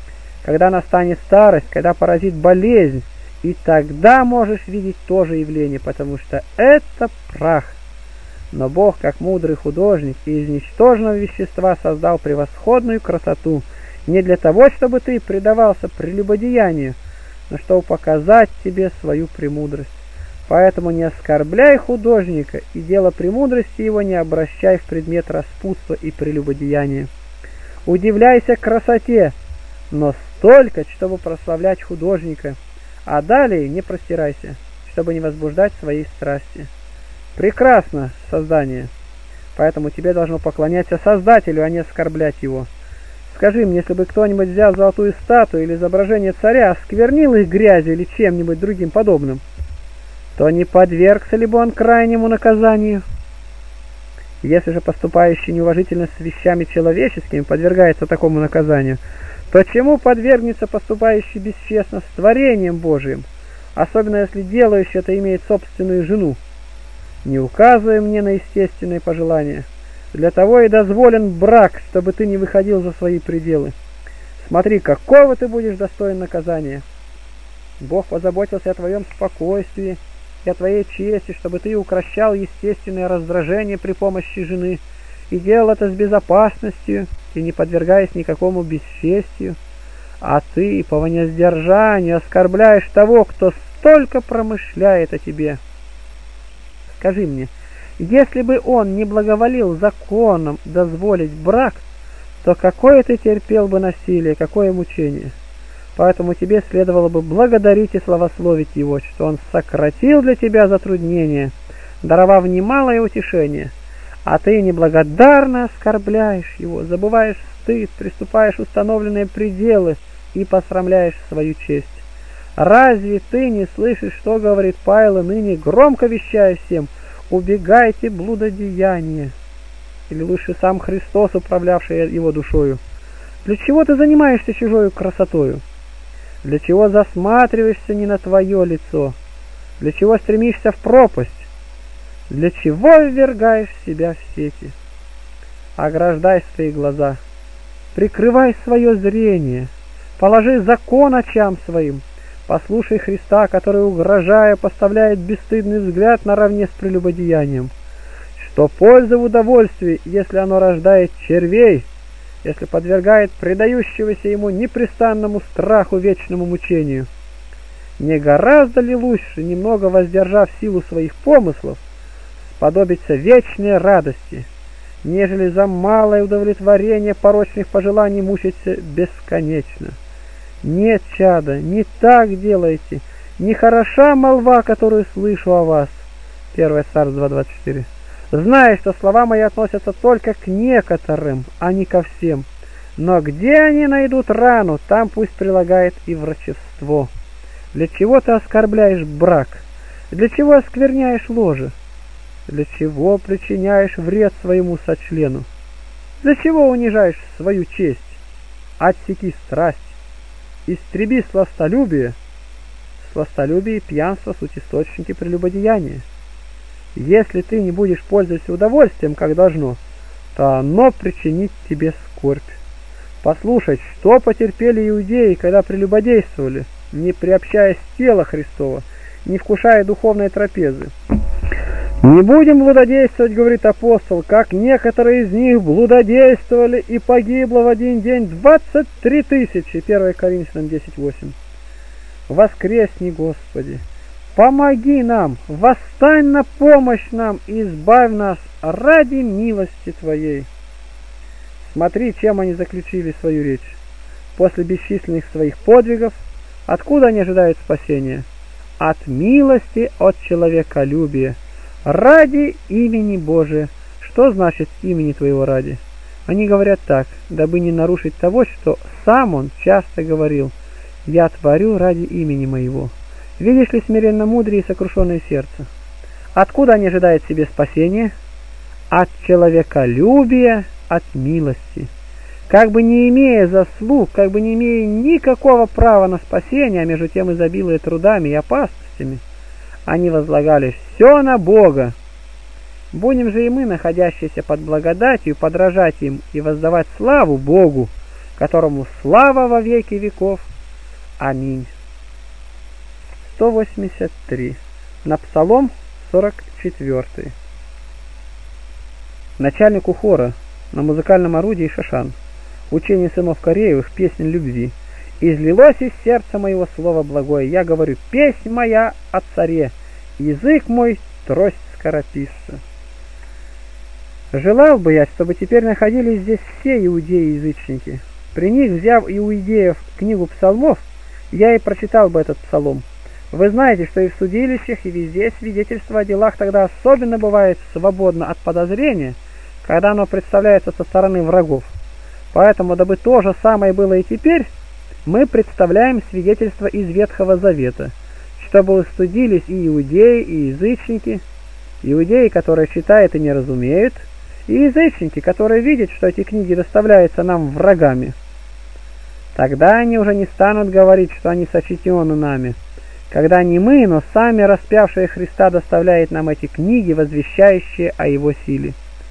A: когда настанет старость, когда поразит болезнь, и тогда можешь видеть то же явление, потому что это прах. Но Бог, как мудрый художник, из ничтожного вещества создал превосходную красоту, не для того, чтобы ты предавался прелюбодеянию, но чтобы показать тебе свою премудрость. Поэтому не оскорбляй художника, и дело премудрости его не обращай в предмет распутства и прелюбодеяния. Удивляйся красоте, но столько, чтобы прославлять художника, а далее не простирайся, чтобы не возбуждать своей страсти. Прекрасно создание, поэтому тебе должно поклоняться Создателю, а не оскорблять его. Скажи мне, если бы кто-нибудь взял золотую статую или изображение царя, осквернил их грязью или чем-нибудь другим подобным, то не подвергся ли бы он крайнему наказанию? Если же поступающий неуважительно с вещами человеческими подвергается такому наказанию, то чему подвергнется поступающий бесчестно с творением Божиим, особенно если делающий это имеет собственную жену? Не указывай мне на естественные пожелания. Для того и дозволен брак, чтобы ты не выходил за свои пределы. Смотри, какого ты будешь достоин наказания. Бог позаботился о твоем спокойствии и о твоей чести, чтобы ты укращал естественное раздражение при помощи жены, и делал это с безопасностью и не подвергаясь никакому бесчестию. А ты по вознездержанию оскорбляешь того, кто столько промышляет о тебе. Скажи мне, если бы он не благоволил законом дозволить брак, то какое ты терпел бы насилие, какое мучение? Поэтому тебе следовало бы благодарить и славословить его, что он сократил для тебя затруднения, даровав немалое утешение, а ты неблагодарно оскорбляешь его, забываешь стыд, приступаешь установленные пределы и посрамляешь свою честь. Разве ты не слышишь, что говорит Павел, ныне громко вещая всем: убегайте блудодеяния? Или лучше сам Христос, управлявший его душою? Для чего ты занимаешься чужою красотою? Для чего засматриваешься не на твое лицо? Для чего стремишься в пропасть? Для чего ввергаешь себя в сети? Ограждай свои глаза, прикрывай свое зрение, положи закон очам своим, послушай Христа, который, угрожая, поставляет бесстыдный взгляд наравне с прелюбодеянием. Что польза в удовольствии, если оно рождает червей, если подвергает предающегося ему непрестанному страху вечному мучению? Не гораздо ли лучше, немного воздержав силу своих помыслов, сподобиться вечной радости, нежели за малое удовлетворение порочных пожеланий мучиться бесконечно? Нет, чада, не так делайте, не хороша молва, которую слышу о вас. первое Царств два двадцать четыре. Знай, что слова мои относятся только к некоторым, а не ко всем. Но где они найдут рану, там пусть прилагает и врачевство. Для чего ты оскорбляешь брак? Для чего оскверняешь ложе? Для чего причиняешь вред своему сочлену? Для чего унижаешь свою честь? Отсеки страсть, истреби сластолюбие. Сластолюбие и пьянство — суть источники прелюбодеяния. Если ты не будешь пользоваться удовольствием, как должно, то оно причинит тебе скорбь. Послушать, что потерпели иудеи, когда прелюбодействовали, не приобщаясь тела Христова, не вкушая духовной трапезы. «Не будем блудодействовать, — говорит апостол, — как некоторые из них блудодействовали, и погибло в один день двадцать три тысячи». первое Коринфянам десять восемь. Воскресни, Господи! Помоги нам, восстань на помощь нам и избавь нас ради милости Твоей. Смотри, чем они заключили свою речь. После бесчисленных своих подвигов, откуда они ожидают спасения? От милости, от человеколюбия, ради имени Божия. Что значит имени Твоего ради? Они говорят так, дабы не нарушить того, что сам Он часто говорил: «Я творю ради имени Моего». Видишь ли смиренно мудрее и сокрушенное сердце? Откуда они ожидают себе спасения? От человеколюбия, от милости. Как бы не имея заслуг, как бы не имея никакого права на спасение, а между тем изобилуя трудами и опасностями, они возлагали все на Бога. Будем же и мы, находящиеся под благодатью, подражать им и воздавать славу Богу, которому слава во веки веков. Аминь. сто восемьдесят три. На Псалом сорок четвёртый. Начальнику хора на музыкальном орудии Шашан. Учение сынов Кореевых, песнь любви. «Излилось из сердца моего слово благое, я говорю, песнь моя о царе, язык мой трость скорописца». Желал бы я, чтобы теперь находились здесь все иудеи и язычники. При них, взяв иудеев книгу псалмов, я и прочитал бы этот псалом. Вы знаете, что и в судилищах, и везде свидетельство о делах тогда особенно бывает свободно от подозрения, когда оно представляется со стороны врагов. Поэтому, дабы то же самое было и теперь, мы представляем свидетельство из Ветхого Завета, чтобы устыдились и иудеи, и язычники, иудеи, которые читают и не разумеют, и язычники, которые видят, что эти книги доставляются нам врагами. Тогда они уже не станут говорить, что они сочтены нами, когда не мы, но сами распявшие Христа доставляют нам эти книги, возвещающие о Его силе.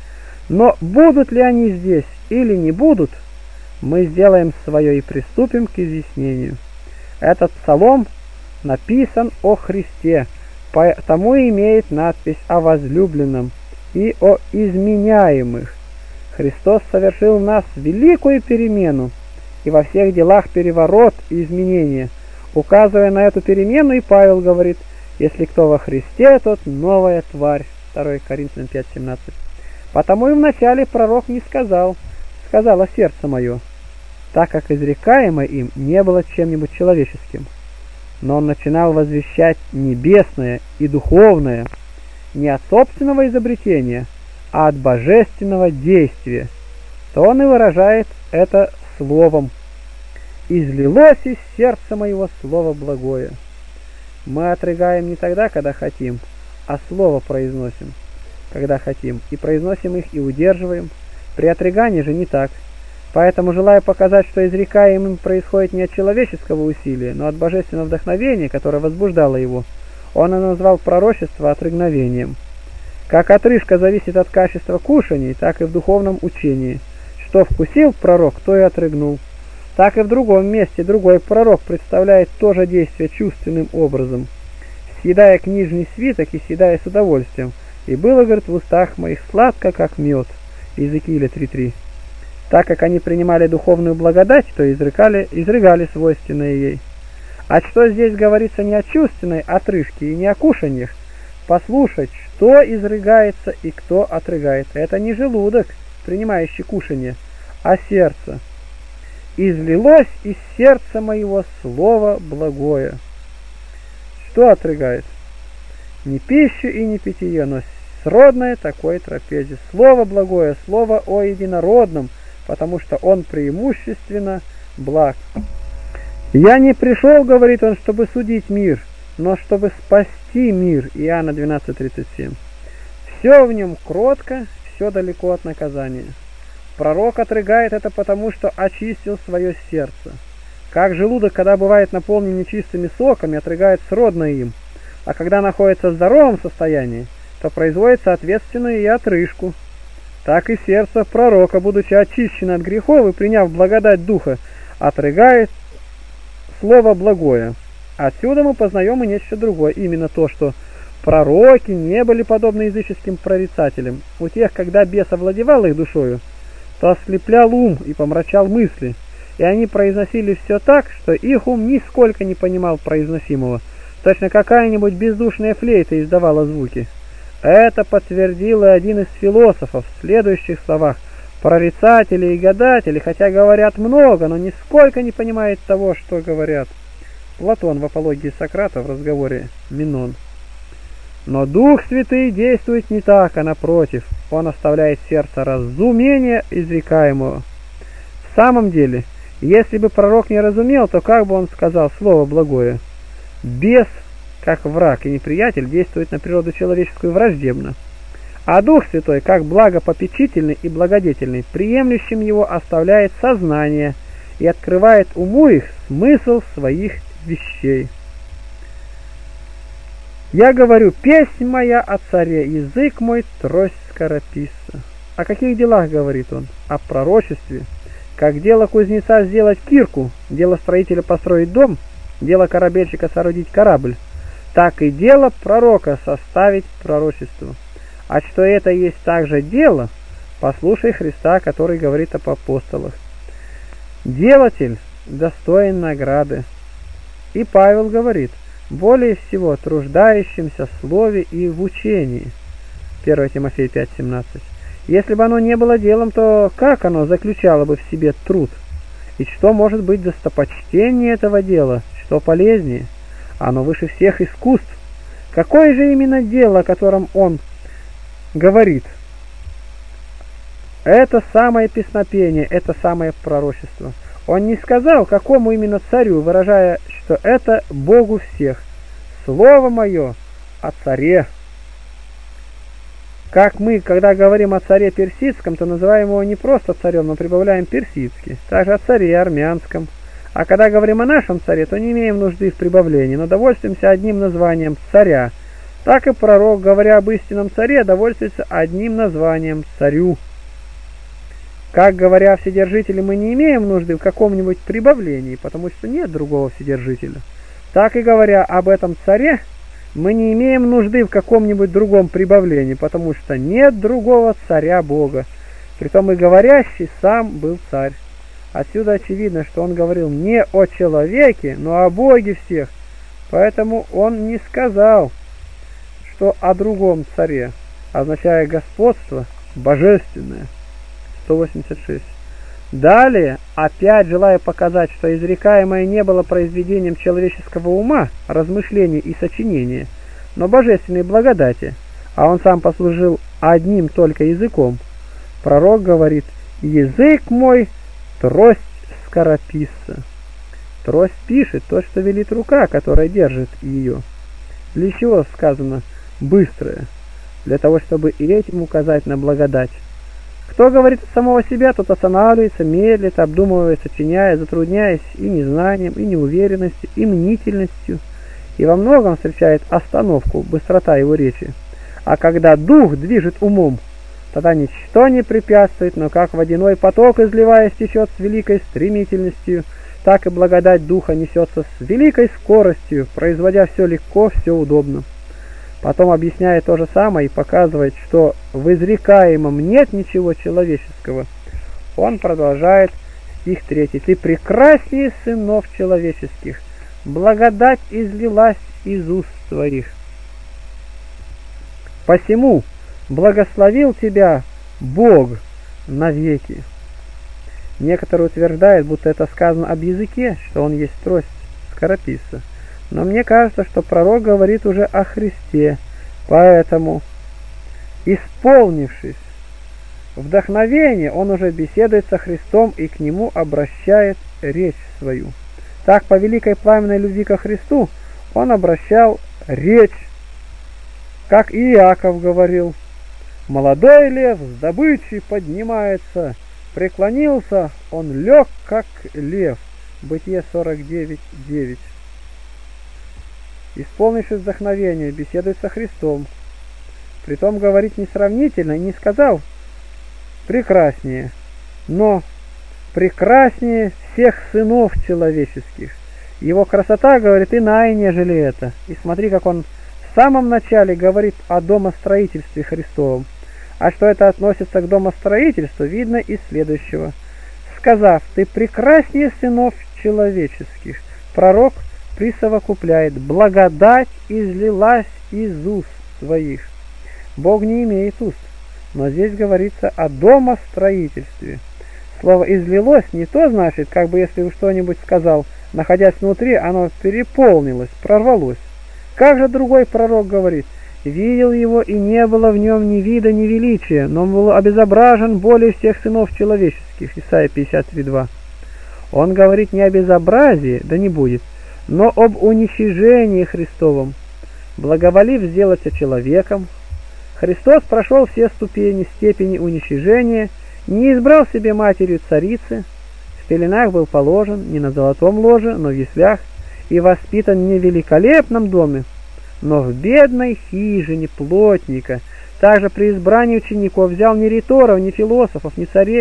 A: Но будут ли они здесь или не будут, мы сделаем свое и приступим к изъяснению. Этот псалом написан о Христе, потому и имеет надпись о возлюбленном и о изменяемых. Христос совершил в нас великую перемену и во всех делах переворот и изменения. Указывая на эту перемену, и Павел говорит: если кто во Христе, тот новая тварь. второе Коринфянам пять семнадцать. Потому и вначале пророк не сказал, сказала сердце мое, так как изрекаемое им не было чем-нибудь человеческим. Но он начинал возвещать небесное и духовное, не от собственного изобретения, а от божественного действия. То он и выражает это словом: «Излилось из сердца моего слово благое». Мы отрыгаем не тогда, когда хотим, а слово произносим, когда хотим, и произносим их и удерживаем. При отрыгании же не так. Поэтому, желая показать, что изрекаемым происходит не от человеческого усилия, но от божественного вдохновения, которое возбуждало его, он и назвал пророчество отрыгновением. Как отрыжка зависит от качества кушаний, так и в духовном учении. Что вкусил пророк, то и отрыгнул. Так и в другом месте другой пророк представляет то же действие чувственным образом, съедая книжный свиток и съедая с удовольствием. И было, говорит, в устах моих сладко, как мед. Иезекииля три три. Так как они принимали духовную благодать, то изрекали, изрыгали свойственное ей. А что здесь говорится не о чувственной отрыжке и не о кушаньях? Послушать, что изрыгается и кто отрыгает. Это не желудок, принимающий кушанье, а сердце. «Излилось из сердца моего слово благое». Что отрыгает? Не пищу и не питье, но сродное такой трапезе. Слово благое, слово о единородном, потому что он преимущественно благ. «Я не пришел, — говорит он, — чтобы судить мир, но чтобы спасти мир». Иоанна двенадцать тридцать семь. Все в нем кротко, все далеко от наказания. Пророк отрыгает это потому, что очистил свое сердце. Как желудок, когда бывает наполнен нечистыми соками, отрыгает сродное им, а когда находится в здоровом состоянии, то производит соответственную и отрыжку. Так и сердце пророка, будучи очищено от грехов и приняв благодать Духа, отрыгает слово благое. Отсюда мы познаем и нечто другое, именно то, что пророки не были подобны языческим прорицателям. У тех, когда бес овладевал их душою, то ослеплял ум и помрачал мысли, и они произносили все так, что их ум нисколько не понимал произносимого. Точно какая-нибудь бездушная флейта издавала звуки. Это подтвердил и один из философов в следующих словах: прорицатели и гадатели, хотя говорят много, но нисколько не понимают того, что говорят. Платон в апологии Сократа в разговоре Минон. Но Дух Святый действует не так, а напротив, Он оставляет в сердце разумение изрекаемого. В самом деле, если бы пророк не разумел, то как бы он сказал слово благое? Бес, как враг и неприятель, действует на природу человеческую враждебно, а Дух Святой, как благопопечительный и благодетельный, приемлющим его оставляет сознание и открывает уму их смысл своих вещей. Я говорю, песнь моя о царе, язык мой трость скорописца. О каких делах говорит он? О пророчестве. Как дело кузнеца сделать кирку, дело строителя построить дом, дело корабельщика соорудить корабль, так и дело пророка составить пророчество. А что это есть также дело, послушай Христа, который говорит об апостолах. Делатель достоин награды. И Павел говорит, более всего труждающимся в слове и в учении. первое Тимофея пять семнадцать. Если бы оно не было делом, то как оно заключало бы в себе труд? И что может быть достопочтение этого дела? Что полезнее? Оно выше всех искусств. Какое же именно дело, о котором он говорит? Это самое песнопение, это самое пророчество. Он не сказал, какому именно царю, выражая, что это Богу всех. Слово мое о царе. Как мы, когда говорим о царе персидском, то называем его не просто царем, но прибавляем персидский. Также о царе армянском. А когда говорим о нашем царе, то не имеем нужды в прибавлении, но довольствуемся одним названием царя. Так и пророк, говоря об истинном царе, довольствуется одним названием царю. Как говоря о Вседержителе, мы не имеем нужды в каком-нибудь прибавлении, потому что нет другого Вседержителя. Так и говоря об этом царе, мы не имеем нужды в каком-нибудь другом прибавлении, потому что нет другого царя Бога. Притом и говорящий сам был царь. Отсюда очевидно, что он говорил не о человеке, но о Боге всех. Поэтому он не сказал, что о другом царе, означая господство божественное. сто восемьдесят шесть. Далее, опять желая показать, что изрекаемое не было произведением человеческого ума, размышления и сочинения, но божественной благодати, а он сам послужил одним только языком, пророк говорит: «Язык мой — трость скорописца». Трость пишет то, что велит рука, которая держит ее. Для чего сказано «быстрое»? Для того, чтобы и этим указать на благодать. Кто говорит от самого себя, тот останавливается, медлит, обдумывая, сочиняя, затрудняясь и незнанием, и неуверенностью, и мнительностью, и во многом встречает остановку, быстрота его речи. А когда дух движет умом, тогда ничто не препятствует, но как водяной поток, изливаясь, течет с великой стремительностью, так и благодать духа несется с великой скоростью, производя все легко, все удобно. Потом объясняет то же самое и показывает, что в изрекаемом нет ничего человеческого. Он продолжает стих третий. «Ты прекраснее сынов человеческих, благодать излилась из уст твоих. Посему благословил тебя Бог навеки». Некоторые утверждают, будто это сказано об языке, что он есть трость скорописца. Но мне кажется, что пророк говорит уже о Христе, поэтому, исполнившись вдохновения, он уже беседует со Христом и к нему обращает речь свою. Так, по великой пламенной любви ко Христу, он обращал речь, как и Иаков говорил: «Молодой лев с добычей поднимается, преклонился, он лег, как лев». Бытие сорок девять девять. Исполнившись вдохновения, беседует со Христом. Притом говорит не сравнительно и не сказал прекраснее, но прекраснее всех сынов человеческих. Его красота, говорит, иная, нежели это. И смотри, как он в самом начале говорит о домостроительстве Христовом. А что это относится к домостроительству, видно из следующего. Сказав: «Ты прекраснее сынов человеческих», пророк присовокупляет: «Благодать излилась из уст своих». Бог не имеет уст, но здесь говорится о домостроительстве. Слово «излилось» не то значит, как бы если бы что-нибудь сказал, находясь внутри, оно переполнилось, прорвалось. Как же другой пророк говорит: «Видел его, и не было в нем ни вида, ни величия, но он был обезображен более всех сынов человеческих». Исайя пятьдесят три два. Он говорит не о безобразии, да не будет, но об уничижении Христовом. Благоволив сделаться человеком, Христос прошел все ступени, степени уничижения, не избрал себе матерью царицы, в пеленах был положен не на золотом ложе, но в яслях, и воспитан не в великолепном доме, но в бедной хижине плотника. Также при избрании учеников взял ни риторов, ни философов, ни царей,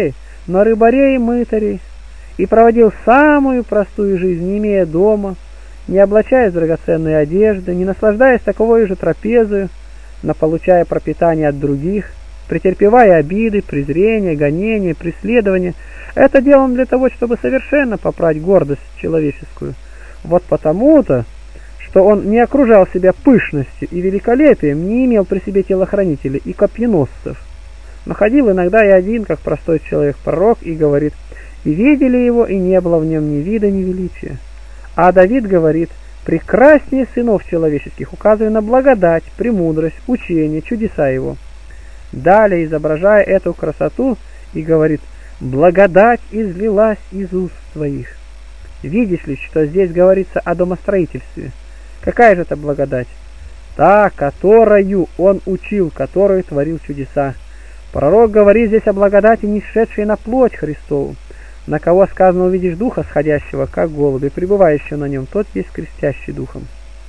A: но рыбарей и мытарей, и проводил самую простую жизнь, не имея дома, не облачаясь в драгоценные одежды, не наслаждаясь таковой же трапезою, но получая пропитание от других, претерпевая обиды, презрения, гонения, преследования. Это делал для того, чтобы совершенно попрать гордость человеческую. Вот потому-то, что он не окружал себя пышностью и великолепием, не имел при себе телохранителей и копьеносцев, но ходил иногда и один, как простой человек-пророк, и говорит: «И видели его, и не было в нем ни вида, ни величия». А Давид говорит: «Прекраснее сынов человеческих», указывая на благодать, премудрость, учение, чудеса его. Далее, изображая эту красоту, и говорит: «Благодать излилась из уст твоих». Видишь ли, что здесь говорится о домостроительстве? Какая же это благодать? Та, которую он учил, которую творил чудеса. Пророк говорит здесь о благодати, не сшедшей на плоть Христову. На кого сказано: увидишь духа сходящего, как голуби, пребывающего на нем, тот есть крестящий духом.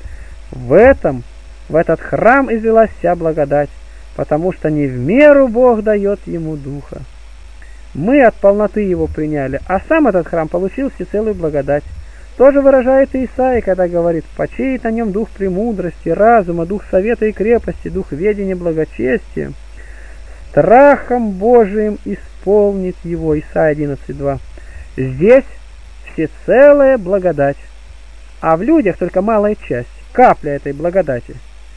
A: В этом, в этот храм излилась вся благодать, потому что не в меру Бог дает ему духа. Мы от полноты его приняли, а сам этот храм получил всецелую благодать. Тоже выражает и Исаия, когда говорит: «Почиет на нем дух премудрости, разума, дух совета и крепости, дух ведения, благочестия. Страхом Божиим исполнит его». Исайя одиннадцать два. Здесь всецелая благодать, а в людях только малая часть, капля этой благодати.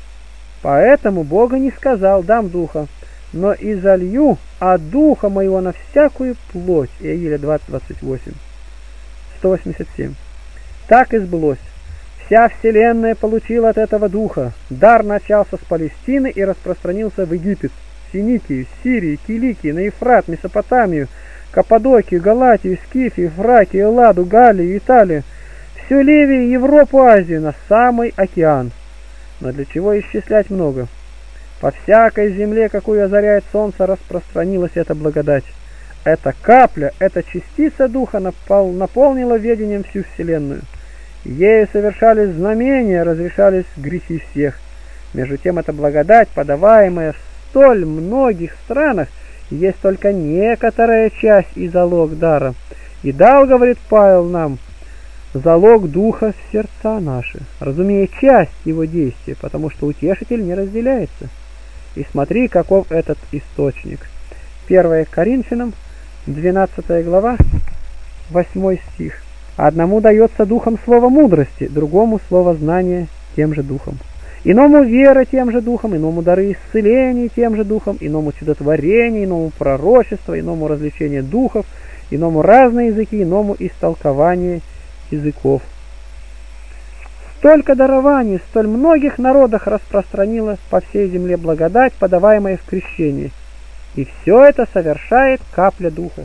A: Поэтому Бог не сказал: «Дам духа, но и залью от духа моего на всякую плоть». Иаиля двадцать двадцать восемь. сто восемьдесят семь. Так и сбылось. Вся вселенная получила от этого духа. Дар начался с Палестины и распространился в Египет, Финикию, Сирию, Киликию, на Ефрат, Месопотамию, Каппадокию, Галатию, Скифию, Фракию, Элладу, Галлию, Италию, всю Ливию, Европу, Азию, на самый океан. Но для чего исчислять много? По всякой земле, какую озаряет солнце, распространилась эта благодать. Эта капля, эта частица духа напол, наполнила ведением всю вселенную. Ею совершались знамения, разрешались грехи всех. Между тем, эта благодать, подаваемая в столь многих странах, есть только некоторая часть и залог дара. И дал, говорит Павел нам, залог духа в сердца наши, разумея часть его действия, потому что утешитель не разделяется. И смотри, каков этот источник. первое Коринфянам, двенадцатая глава, восьмой стих. Одному дается духом слово мудрости, другому слово знания тем же духом. Иному вера тем же духом, иному дары исцеления тем же духом, иному чудотворение, иному пророчество, иному развлечение духов, иному разные языки, иному истолкование языков. Столько дарований, в столь многих народах распространилась по всей земле благодать, подаваемая в крещении. И все это совершает капля духа.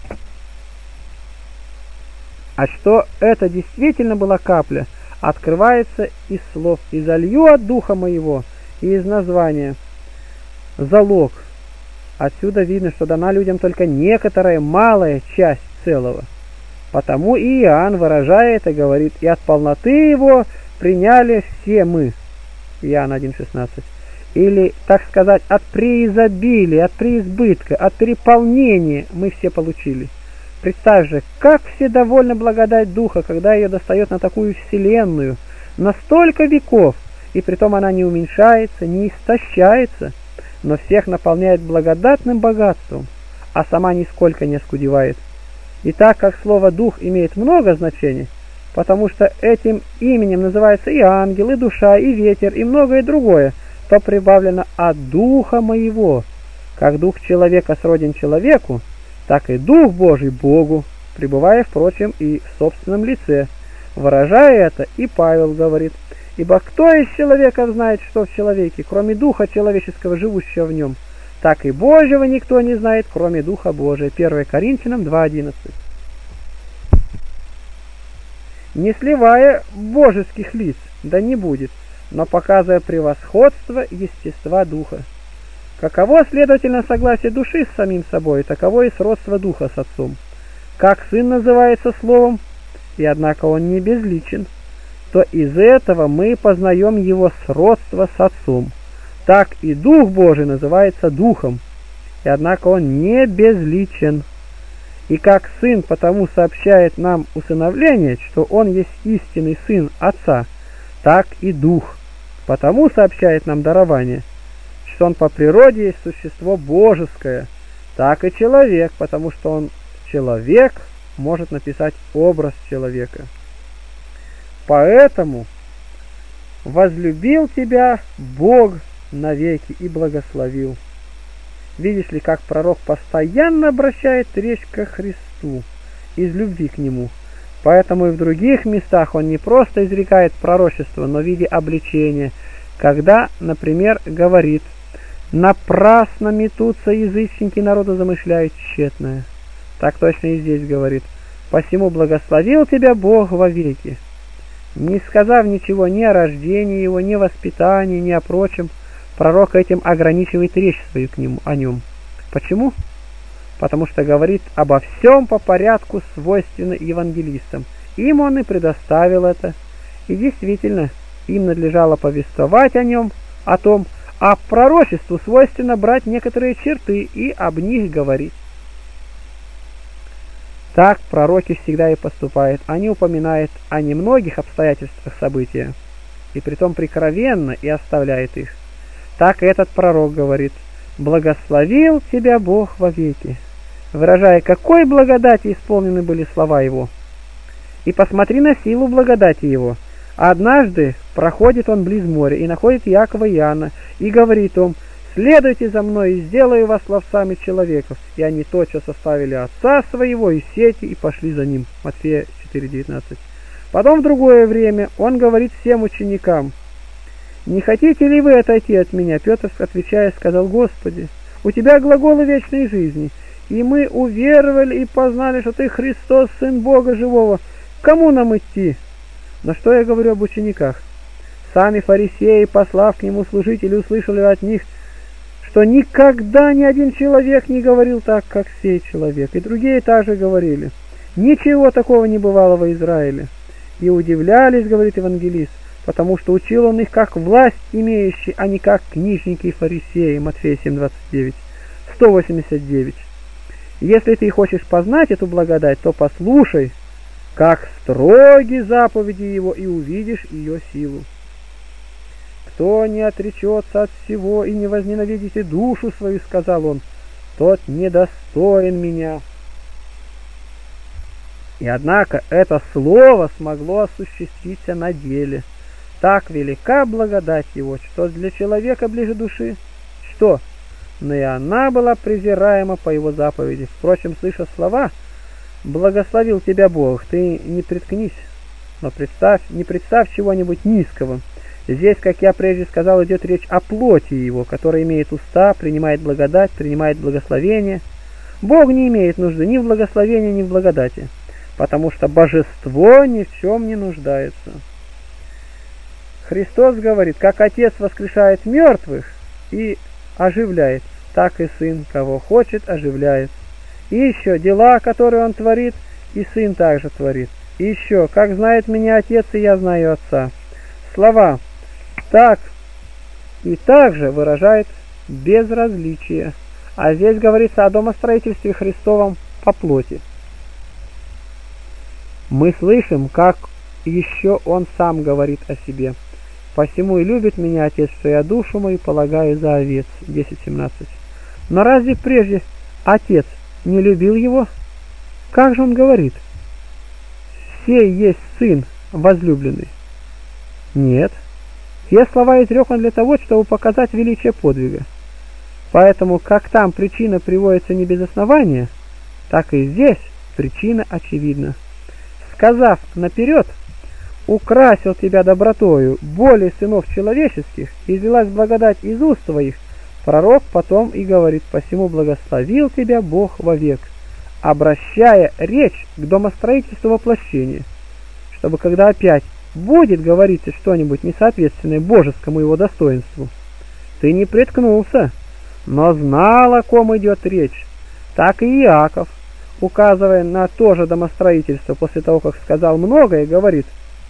A: А что это действительно была капля, открывается из слов: «И залью от духа моего», и из названия «залог». Отсюда видно, что дана людям только некоторая малая часть целого. Потому и Иоанн, выражая это, говорит: «И от полноты его приняли все мы». Иоанн один шестнадцать. Или, так сказать, от преизобилия, от преизбытка, от переполнения мы все получили. Представь же, как вседовольна благодать Духа, когда ее достает на такую вселенную, на столько веков, и притом она не уменьшается, не истощается, но всех наполняет благодатным богатством, а сама нисколько не оскудевает. И так как слово «дух» имеет много значений, потому что этим именем называется и ангел, и душа, и ветер, и многое другое, то прибавлено «от духа моего». Как дух человека сроден человеку, так и Дух Божий Богу, пребывая, впрочем, и в собственном лице. Выражая это, и Павел говорит: «Ибо кто из человеков знает, что в человеке, кроме Духа человеческого, живущего в нем? Так и Божьего никто не знает, кроме Духа Божия». первое Коринфянам два одиннадцать. Не сливая божеских лиц, да не будет, но показывая превосходство естества Духа. Каково, следовательно, согласие души с самим собой, таково и сродство Духа с Отцом. Как Сын называется Словом, и однако Он не безличен, то из этого мы познаем Его сродство с Отцом. Так и Дух Божий называется Духом, и однако Он не безличен. И как Сын потому сообщает нам усыновление, что Он есть истинный Сын Отца, так и Дух потому сообщает нам дарование, что Он по природе есть существо божеское, так и человек, потому что Он человек может написать образ человека. Поэтому возлюбил тебя Бог навеки и благословил. Видишь ли, как пророк постоянно обращает речь ко Христу из любви к Нему. Поэтому и в других местах он не просто изрекает пророчество, но в виде обличения, когда, например, говорит: «Напрасно метутся язычники, народу замышляют тщетное». Так точно и здесь говорит: «Посему благословил тебя Бог вовеки». Не сказав ничего ни о рождении его, ни о воспитании, ни о прочем, пророк этим ограничивает речь свою к нему, о нем. Почему? Потому что говорит обо всем по порядку, свойственно евангелистам. Им он и предоставил это. И действительно, им надлежало повествовать о нем, о том, а пророчеству свойственно брать некоторые черты и об них говорить. Так пророки всегда и поступают. Они упоминают о немногих обстоятельствах события, и притом прикровенно, и оставляет их. Так этот пророк говорит: «Благословил тебя Бог вовеки», выражая, какой благодати исполнены были слова его. И посмотри на силу благодати его. Однажды проходит он близ моря и находит Якова и Иоанна, и говорит им: «Следуйте за мной, и сделаю вас ловцами человеков». И они тотчас оставили отца своего и сети, и пошли за ним. Матфея четыре девятнадцать. Потом в другое время он говорит всем ученикам: «Не хотите ли вы отойти от меня?» Петр, отвечая, сказал: «Господи, у тебя глаголы вечной жизни, и мы уверовали и познали, что ты Христос, Сын Бога Живого. Кому нам идти?» Но что я говорю об учениках? Сами фарисеи, послав к нему служителей, услышали от них, что никогда ни один человек не говорил так, как сей человек. И другие также говорили: «Ничего такого не бывало во Израиле». И удивлялись, говорит евангелист, потому что учил он их как власть имеющий, а не как книжники и фарисеи. Матфея семь двадцать девять. сто восемьдесят девять. Если ты хочешь познать эту благодать, то послушай, как строги заповеди его, и увидишь ее силу. «Кто не отречется от всего и не возненавидите душу свою, — сказал он, — тот недостоин меня». И однако это слово смогло осуществиться на деле. Так велика благодать его, что для человека ближе души, что, но и она была презираема по его заповеди. Впрочем, слыша слова «Благословил тебя Бог», ты не приткнись, но представь, не представь чего-нибудь низкого. Здесь, как я прежде сказал, идет речь о плоти его, которая имеет уста, принимает благодать, принимает благословение. Бог не имеет нужды ни в благословении, ни в благодати, потому что божество ни в чем не нуждается. Христос говорит: как Отец воскрешает мертвых и оживляет, так и Сын, кого хочет, оживляет. И еще дела, которые Он творит, и Сын также творит. И еще, как знает меня Отец, и я знаю Отца. Слова «так» и «так же» выражает безразличие, а здесь говорится о домостроительстве Христовом по плоти. Мы слышим, как еще Он сам говорит о себе: «Посему и любит меня Отец, что я душу мою полагаю за овец». десять семнадцать. Но разве прежде Отец не любил его? Как же Он говорит: «Сей есть Сын возлюбленный»? Нет. Те слова изрек Он для того, чтобы показать величие подвига. Поэтому, как там причина приводится не без основания, так и здесь причина очевидна. Сказав наперед: «Украсил тебя добротою более сынов человеческих, и излилась благодать из уст твоих», пророк потом и говорит: «Посему благословил тебя Бог вовек», обращая речь к домостроительству воплощения, чтобы когда опять будет говориться что-нибудь несоответственное божескому его достоинству, ты не приткнулся, но знал, о ком идет речь. Так и Иаков, указывая на то же домостроительство, после того, как сказал многое, говорит: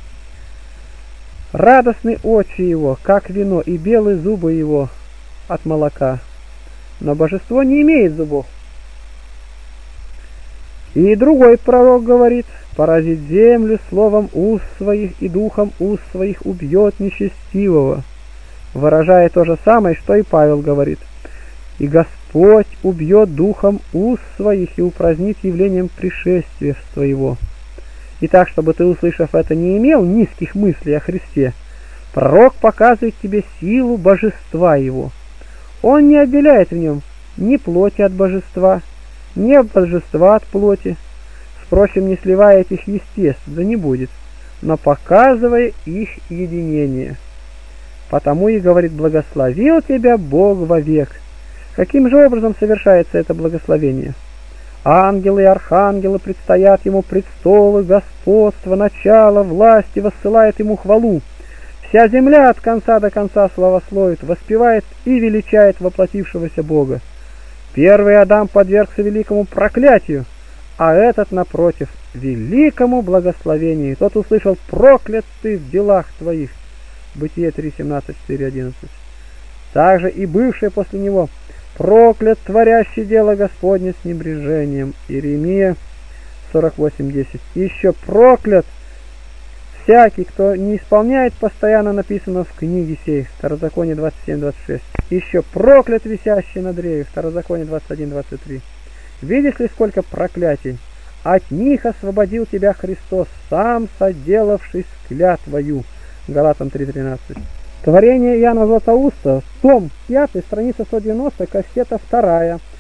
A: «Радостны очи его, как вино, и белые зубы его от молока». Но божество не имеет зубов. И другой пророк говорит: поразит землю словом уст своих и духом уст своих убьет нечестивого, выражая то же самое, что и Павел говорит: и Господь убьет духом уст своих и упразднит явлением пришествия своего. И так, чтобы ты, услышав это, не имел низких мыслей о Христе, пророк показывает тебе силу божества его. Он не отделяет в нем ни плоти от божества, ни божества от плоти, впрочем, не сливая этих естеств, да не будет, но показывая их единение. Потому и говорит: благословил тебя Бог вовек. Каким же образом совершается это благословение? Ангелы и архангелы предстоят ему престолы, господство, начало, власти, воссылает ему хвалу. Вся земля от конца до конца славословит, воспевает и величает воплотившегося Бога. Первый Адам подвергся великому проклятию, а этот, напротив, великому благословению. Тот услышал: проклят ты в делах твоих. Бытие три, семнадцать, четыре, одиннадцать. Также и бывший после него: проклят творящий дело Господне с небрежением. Иеремия сорок восемь, десять. Еще проклят всякий, кто не исполняет постоянно написанного в книге сей. Второзаконие двадцать семь, двадцать шесть. Еще проклят висящий на древе. Второзаконие двадцать один, двадцать три. Видишь ли, сколько проклятий? От них освободил тебя Христос, сам соделавшись клятвою. Галатам три, тринадцать. Творение Иоанна Златоуста, том пятый, страница сто девяносто, кассета вторая.